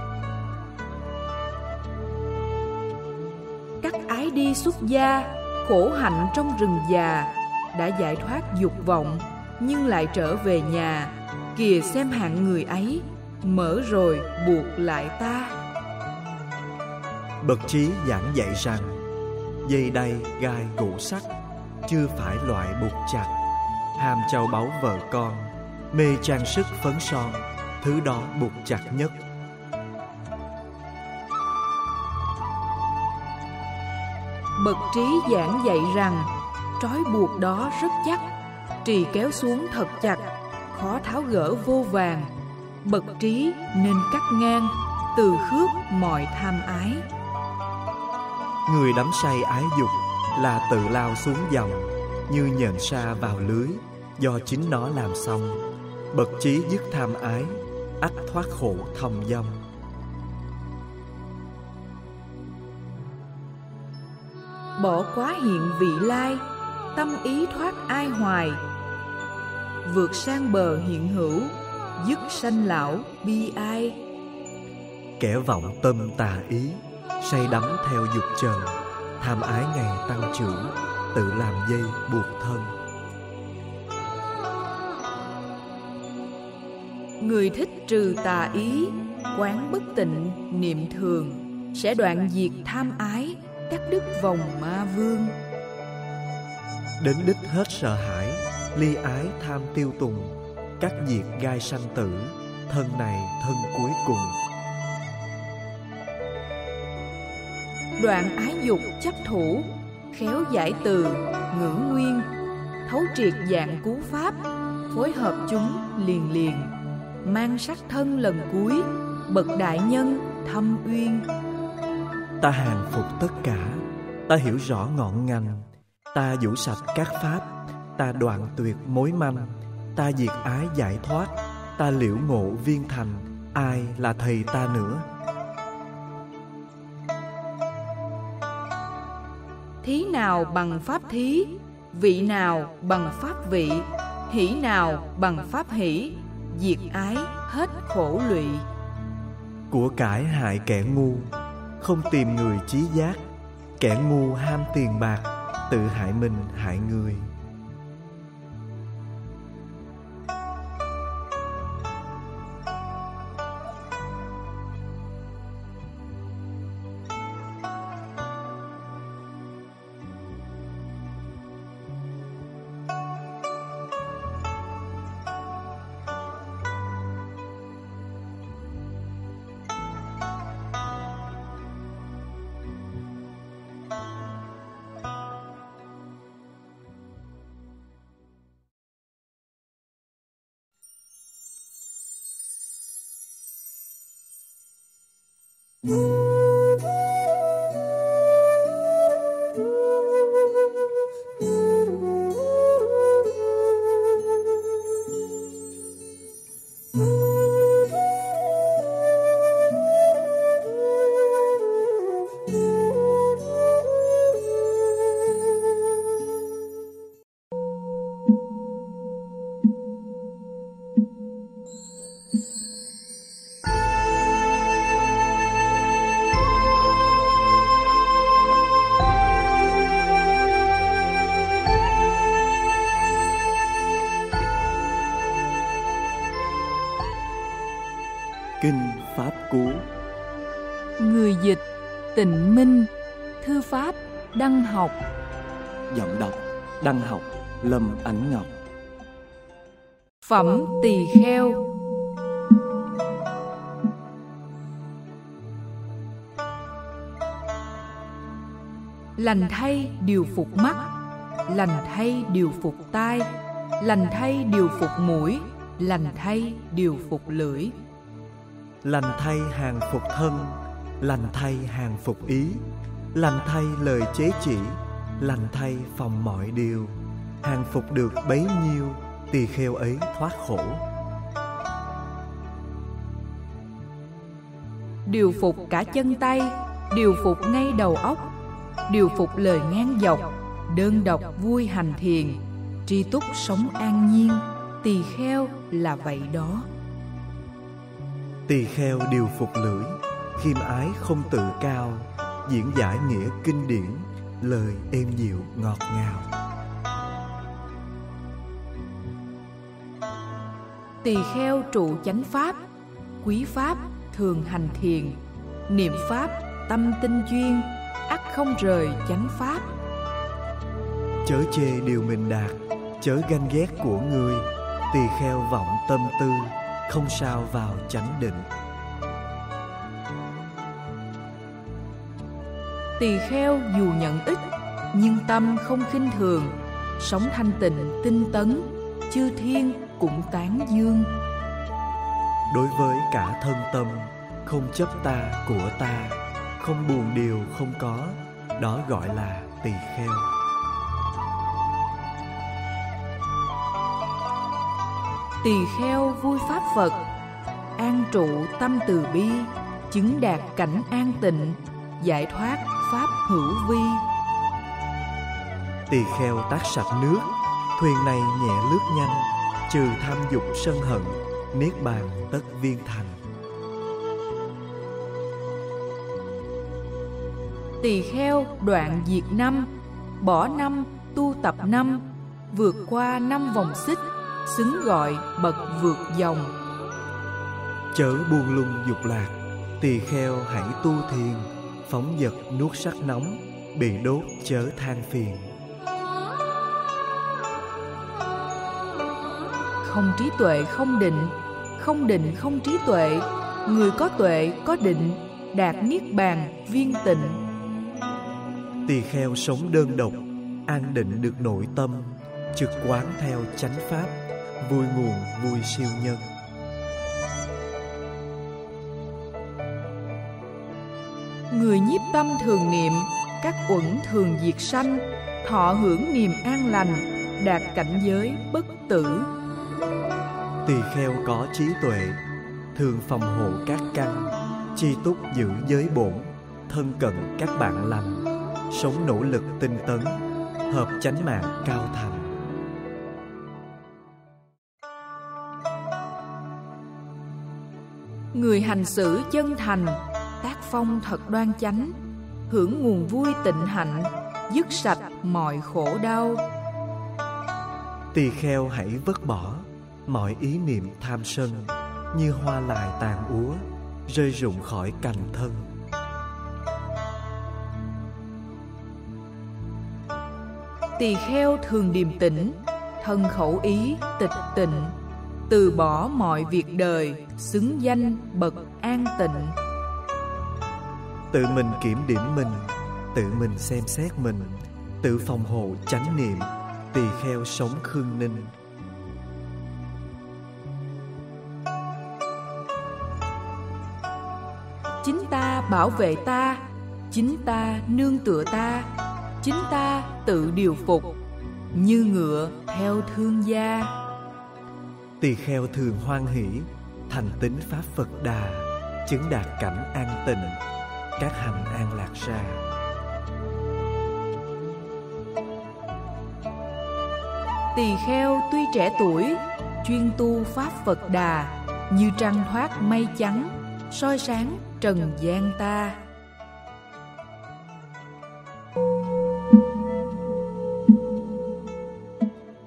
Cắt ái đi xuất gia, khổ hạnh trong rừng già. Đã giải thoát dục vọng, nhưng lại trở về nhà. Kìa xem hạng người ấy, mở rồi buộc lại ta. Bậc trí giảng dạy rằng, dây đay gai gỗ sắt, chưa phải loại buộc chặt. Ham châu báu vợ con, mê trang sức phấn son, thứ đó buộc chặt nhất. Bậc trí giảng dạy rằng, trói buộc đó rất chắc, trì kéo xuống thật chặt, khó tháo gỡ vô vàng. Bậc trí nên cắt ngang, từ khước mọi tham ái. Người đắm say ái dục là tự lao xuống dòng, như nhện sa vào lưới, do chính nó làm xong. Bậc trí dứt tham ái, ắt thoát khổ thông dong. Bỏ quá hiện vị lai, tâm ý thoát ai hoài. Vượt sang bờ hiện hữu, dứt sanh lão bi ai. Kẻ vọng tâm tà ý, say đắm theo dục trần, tham ái ngày tăng trưởng, tự làm dây buộc thân. Người thích trừ tà ý, quán bất tịnh niệm thường, sẽ đoạn diệt tham ái, cắt đứt vòng ma vương. Đến đích hết sợ hãi, ly ái tham tiêu tùng, cắt diệt gai sanh tử, thân này thân cuối cùng. Đoạn ái dục chấp thủ, khéo giải từ, ngữ nguyên, thấu triệt dạng cú pháp, phối hợp chúng liền liền, mang sắc thân lần cuối, bậc đại nhân thâm uyên. Ta hàng phục tất cả, ta hiểu rõ ngọn ngành, ta vũ sạch các pháp, ta đoạn tuyệt mối manh, ta diệt ái giải thoát, ta liễu ngộ viên thành, ai là thầy ta nữa? Thí nào bằng pháp thí, vị nào bằng pháp vị, hỷ nào bằng pháp hỷ, diệt ái hết khổ lụy. Của cải hại kẻ ngu, không tìm người trí giác, kẻ ngu ham tiền bạc, tự hại mình hại người. Kinh pháp cú. Người dịch Tịnh Minh. Thư pháp Đăng Học. Giọng đọc Đăng Học, Lâm Ánh Ngọc. Phẩm Tỳ Kheo. Lành thay điều phục mắt, lành thay điều phục tai, lành thay điều phục mũi, lành thay điều phục lưỡi. Lành thay hàng phục thân, lành thay hàng phục ý, lành thay lời chế chỉ, lành thay phòng mọi điều. Hàng phục được bấy nhiêu, tỳ kheo ấy thoát khổ. Điều phục cả chân tay, điều phục ngay đầu óc, điều phục lời ngang dọc, đơn độc vui hành thiền, tri túc sống an nhiên. Tỳ kheo là vậy đó. Tỳ kheo điều phục lưỡi, khiêm ái không tự cao, diễn giải nghĩa kinh điển, lời êm dịu ngọt ngào. Tỳ kheo trụ chánh pháp, quý pháp thường hành thiền, niệm pháp tâm tinh chuyên, ắt không rời chánh pháp. Chớ chê điều mình đạt, chớ ganh ghét của người. Tỳ kheo vọng tâm tư, không sao vào chánh định. Tỳ kheo dù nhận ít, nhưng tâm không khinh thường, sống thanh tịnh tinh tấn, chư thiên cũng tán dương. Đối với cả thân tâm, không chấp ta của ta, không buồn điều không có, đó gọi là tỳ kheo. Tỳ kheo vui pháp Phật, an trụ tâm từ bi, chứng đạt cảnh an tịnh, giải thoát pháp hữu vi. Tỳ kheo tác sạch nước, thuyền này nhẹ lướt nhanh, trừ tham dục sân hận, niết bàn tất viên thành. Tỳ kheo đoạn diệt năm, bỏ năm tu tập năm, vượt qua 5 vòng xích, xứng gọi bậc vượt dòng. Chớ buông lung dục lạc, tỳ kheo hãy tu thiền, phóng dật nuốt sắc nóng, bị đốt chớ than phiền. Không trí tuệ không định, không định không trí tuệ, người có tuệ có định, đạt niết bàn viên tịnh. Tỳ kheo sống đơn độc, an định được nội tâm, trực quán theo chánh pháp, vui nguồn vui siêu nhân. Người nhiếp tâm thường niệm, các uẩn thường diệt sanh, thọ hưởng niềm an lành, đạt cảnh giới bất tử. Tỳ kheo có trí tuệ, thường phòng hộ các căn, chi túc giữ giới bổn, thân cận các bạn lành, sống nỗ lực tinh tấn, hợp chánh mạng cao thành. Người hành xử chân thành, tác phong thật đoan chánh, hưởng nguồn vui tịnh hạnh, dứt sạch mọi khổ đau. Tỳ kheo hãy vứt bỏ mọi ý niệm tham sân, như hoa lại tàn úa, rơi rụng khỏi cành thân. Tỳ kheo thường điềm tĩnh, thân khẩu ý tịch tịnh, từ bỏ mọi việc đời, xứng danh bậc an tịnh. Tự mình kiểm điểm mình, tự mình xem xét mình, tự phòng hộ chánh niệm, tỳ kheo sống khương ninh. Chính ta bảo vệ ta, chính ta nương tựa ta, chính ta tự điều phục, như ngựa theo thương gia. Tỳ kheo thường hoan hỷ, thành tín pháp Phật Đà, chứng đạt cảnh an tịnh, các hành an lạc ra. Tỳ kheo tuy trẻ tuổi, chuyên tu pháp Phật Đà, như trăng thoát mây trắng, soi sáng trần gian ta.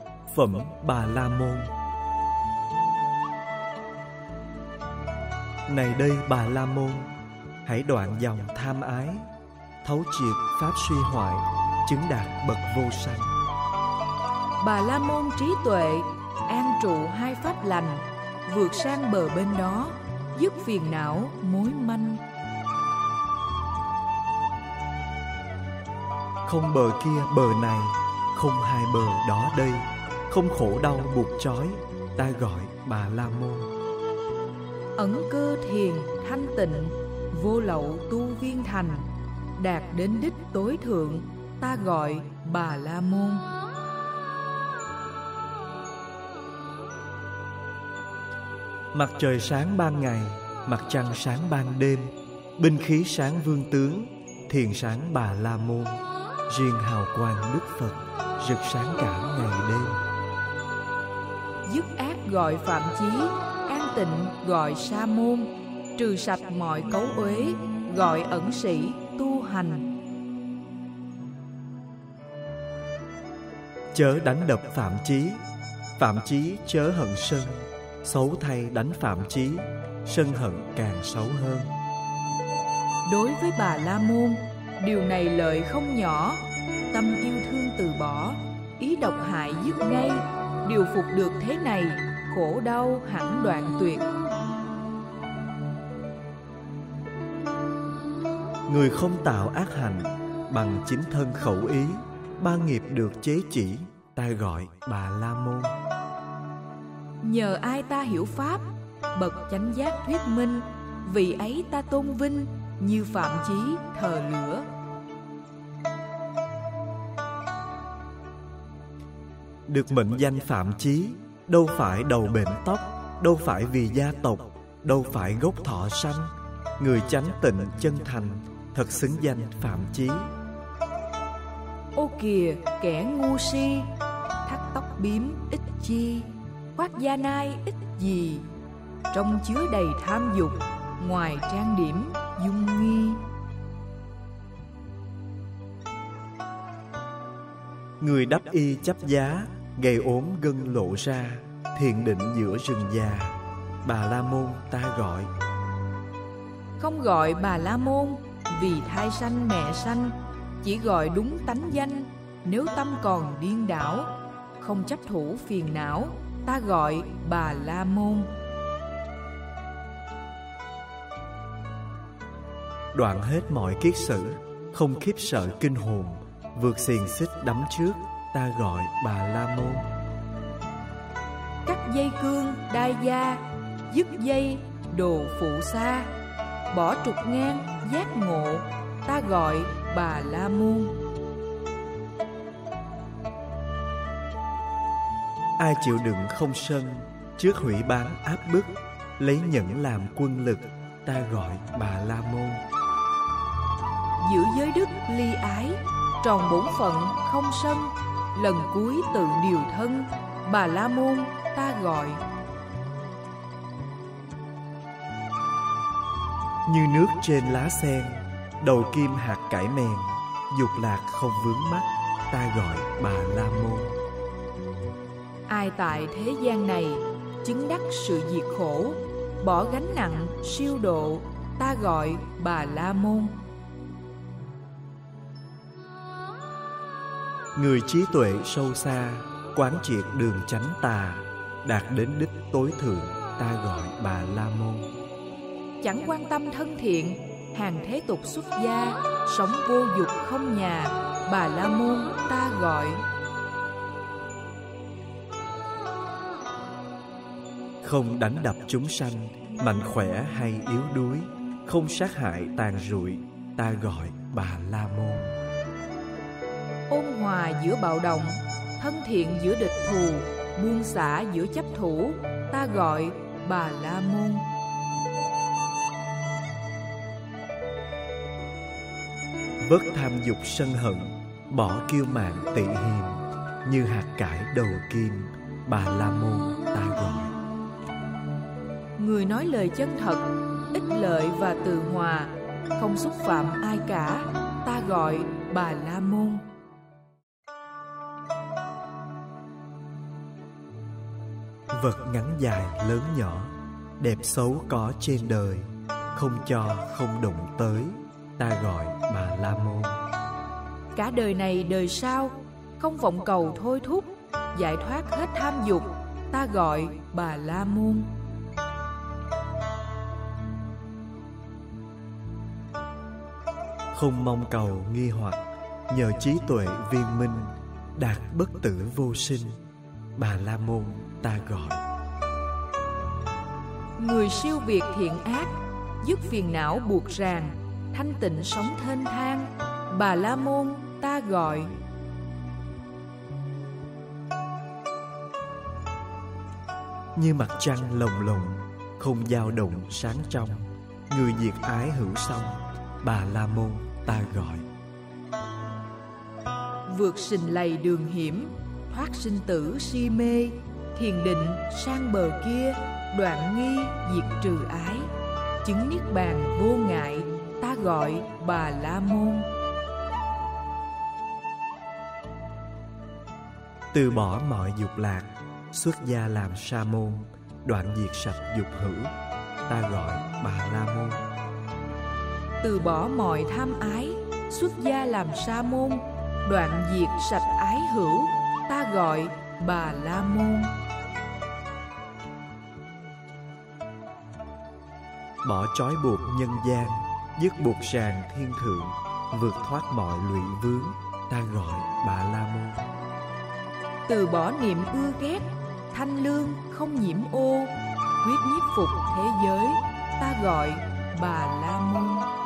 Phẩm Bà La Môn. Này đây Bà La Môn, hãy đoạn dòng tham ái, thấu triệt pháp suy hoại, chứng đạt bậc vô sanh. Bà La Môn trí tuệ, an trụ hai pháp lành, vượt sang bờ bên đó, dứt phiền não mối manh. Không bờ kia bờ này, không hai bờ đó đây, không khổ đau buộc trói, ta gọi Bà La Môn. Ẩn cơ thiền thanh tịnh, vô lậu tu viên thành, đạt đến đích tối thượng, ta gọi Bà La Môn. Mặt trời sáng ban ngày, mặt trăng sáng ban đêm, binh khí sáng vương tướng, thiền sáng Bà La Môn, riêng hào quang Đức Phật rực sáng cả ngày đêm. Dứt ác gọi phạm chí, an tịnh gọi sa môn, trừ sạch mọi cấu uế, gọi ẩn sĩ tu hành. Chớ đánh đập phạm chí chớ hận sân, xấu thay đánh phạm chí, sân hận càng xấu hơn. Đối với Bà La Môn, điều này lợi không nhỏ, tâm yêu thương từ bỏ, ý độc hại dứt ngay, điều phục được thế này, khổ đau hẳn đoạn tuyệt. Người không tạo ác hạnh, bằng chính thân khẩu ý, ba nghiệp được chế chỉ, ta gọi Bà La Môn. Nhờ ai ta hiểu pháp, bậc chánh giác thuyết minh, vì ấy ta tôn vinh, như phạm chí thờ lửa. Được mệnh danh phạm chí, đâu phải đầu bện tóc, đâu phải vì gia tộc, đâu phải gốc thọ sanh. Người chánh tịnh chân thành, thật xứng danh phạm chí. Ô kìa kẻ ngu si, thắt tóc bím ít chi, khoác da nai ít gì, trong chứa đầy tham dục, ngoài trang điểm dung nghi. Người đắp y chấp giá, gầy ốm gân lộ ra, thiền định giữa rừng già, Bà La Môn ta gọi. Không gọi Bà La Môn vì thai sanh mẹ sanh, chỉ gọi đúng tánh danh. Nếu tâm còn điên đảo, không chấp thủ phiền não, ta gọi Bà La Môn. Đoạn hết mọi kiết sử, không khiếp sợ kinh hồn, vượt xiềng xích đắm trước, ta gọi Bà La Môn. Cắt dây cương đai da, dứt dây đồ phụ xa, bỏ trục ngang giác ngộ, ta gọi Bà La Môn. Ai chịu đựng không sân, trước hủy bán áp bức, lấy nhẫn làm quân lực, ta gọi Bà La Môn. Giữ giới đức ly ái, tròn bổn phận không sân, lần cuối tự điều thân, Bà La Môn ta gọi. Như nước trên lá sen, đầu kim hạt cải mèn, dục lạc không vướng mắc, ta gọi Bà La Môn. Ai tại thế gian này chứng đắc sự diệt khổ, bỏ gánh nặng siêu độ, ta gọi Bà La Môn. Người trí tuệ sâu xa, quán triệt đường chánh tà, đạt đến đích tối thượng, ta gọi Bà La Môn. Chẳng quan tâm thân thiện, hàng thế tục xuất gia, sống vô dục không nhà, Bà La Môn ta gọi. Không đánh đập chúng sanh, mạnh khỏe hay yếu đuối, không sát hại tàn rụi, ta gọi Bà La Môn. Ôn hòa giữa bạo động, thân thiện giữa địch thù, buông xả giữa chấp thủ, ta gọi Bà La Môn. Vớt tham dục sân hận, bỏ kiêu mạn tị hiềm, như hạt cải đầu kim, Bà La Môn ta gọi. Người nói lời chân thật, ích lợi và từ hòa, không xúc phạm ai cả, ta gọi Bà La Môn. Vật ngắn dài lớn nhỏ, Đẹp xấu có trên đời, không cho không đụng tới, ta gọi Bà La Môn. Cả đời này đời sau, không vọng cầu thôi thúc, giải thoát hết tham dục, ta gọi Bà La Môn. Không mong cầu nghi hoặc, nhờ trí tuệ viên minh, đạt bất tử vô sinh, Bà La Môn ta gọi. Người siêu việt thiện ác, dứt phiền não buộc ràng, thanh tịnh sống thênh thang, Bà La Môn ta gọi. Như mặt trăng lồng lộng, không dao động sáng trong, người diệt ái hữu song, Bà La Môn ta gọi. Vượt sình lầy đường hiểm, thoát sinh tử si mê, thiền định sang bờ kia, đoạn nghi diệt trừ ái, chứng niết bàn vô ngại, ta gọi Bà La Môn. Từ bỏ mọi dục lạc, xuất gia làm sa môn, đoạn diệt sạch dục hữu, ta gọi Bà La Môn. Từ bỏ mọi tham ái, xuất gia làm sa môn, đoạn diệt sạch ái hữu, ta gọi Bà La Môn. Bỏ trói buộc nhân gian, dứt buộc ràng thiên thượng, vượt thoát mọi lụy vướng, ta gọi Bà La Môn. Từ bỏ niệm ưa ghét, thanh lương không nhiễm ô, quyết nhiếp phục thế giới, ta gọi Bà La Môn.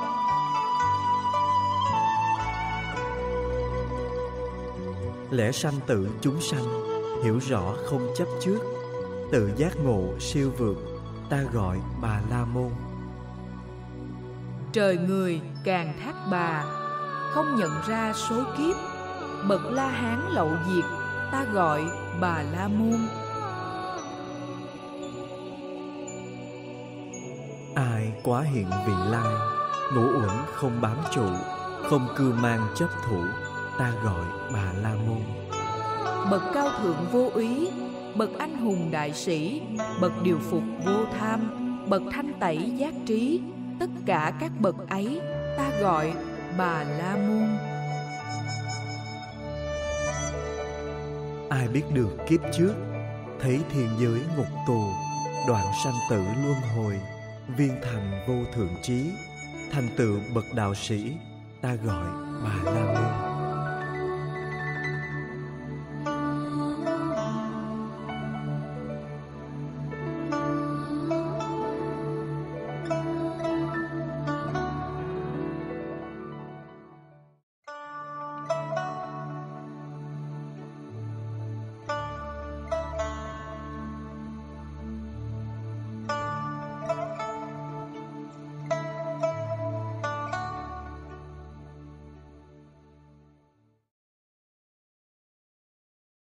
Lẽ sanh tử chúng sanh, hiểu rõ không chấp trước, tự giác ngộ siêu vượt, ta gọi Bà La Môn. Trời người càng thác bà, không nhận ra số kiếp, bậc La Hán lậu diệt, ta gọi Bà La Môn. Ai quá hiện vị lai, ngũ uẩn không bám trụ, không cưu mang chấp thủ, ta gọi Bà La Môn. Bậc cao thượng vô úy, bậc anh hùng đại sĩ, bậc điều phục vô tham, bậc thanh tẩy giác trí, tất cả các bậc ấy ta gọi Bà La Môn. Ai biết được kiếp trước, thấy thiên giới ngục tù, đoạn sanh tử luân hồi, viên thành vô thượng trí, thành tựu bậc đạo sĩ, ta gọi Bà La Môn.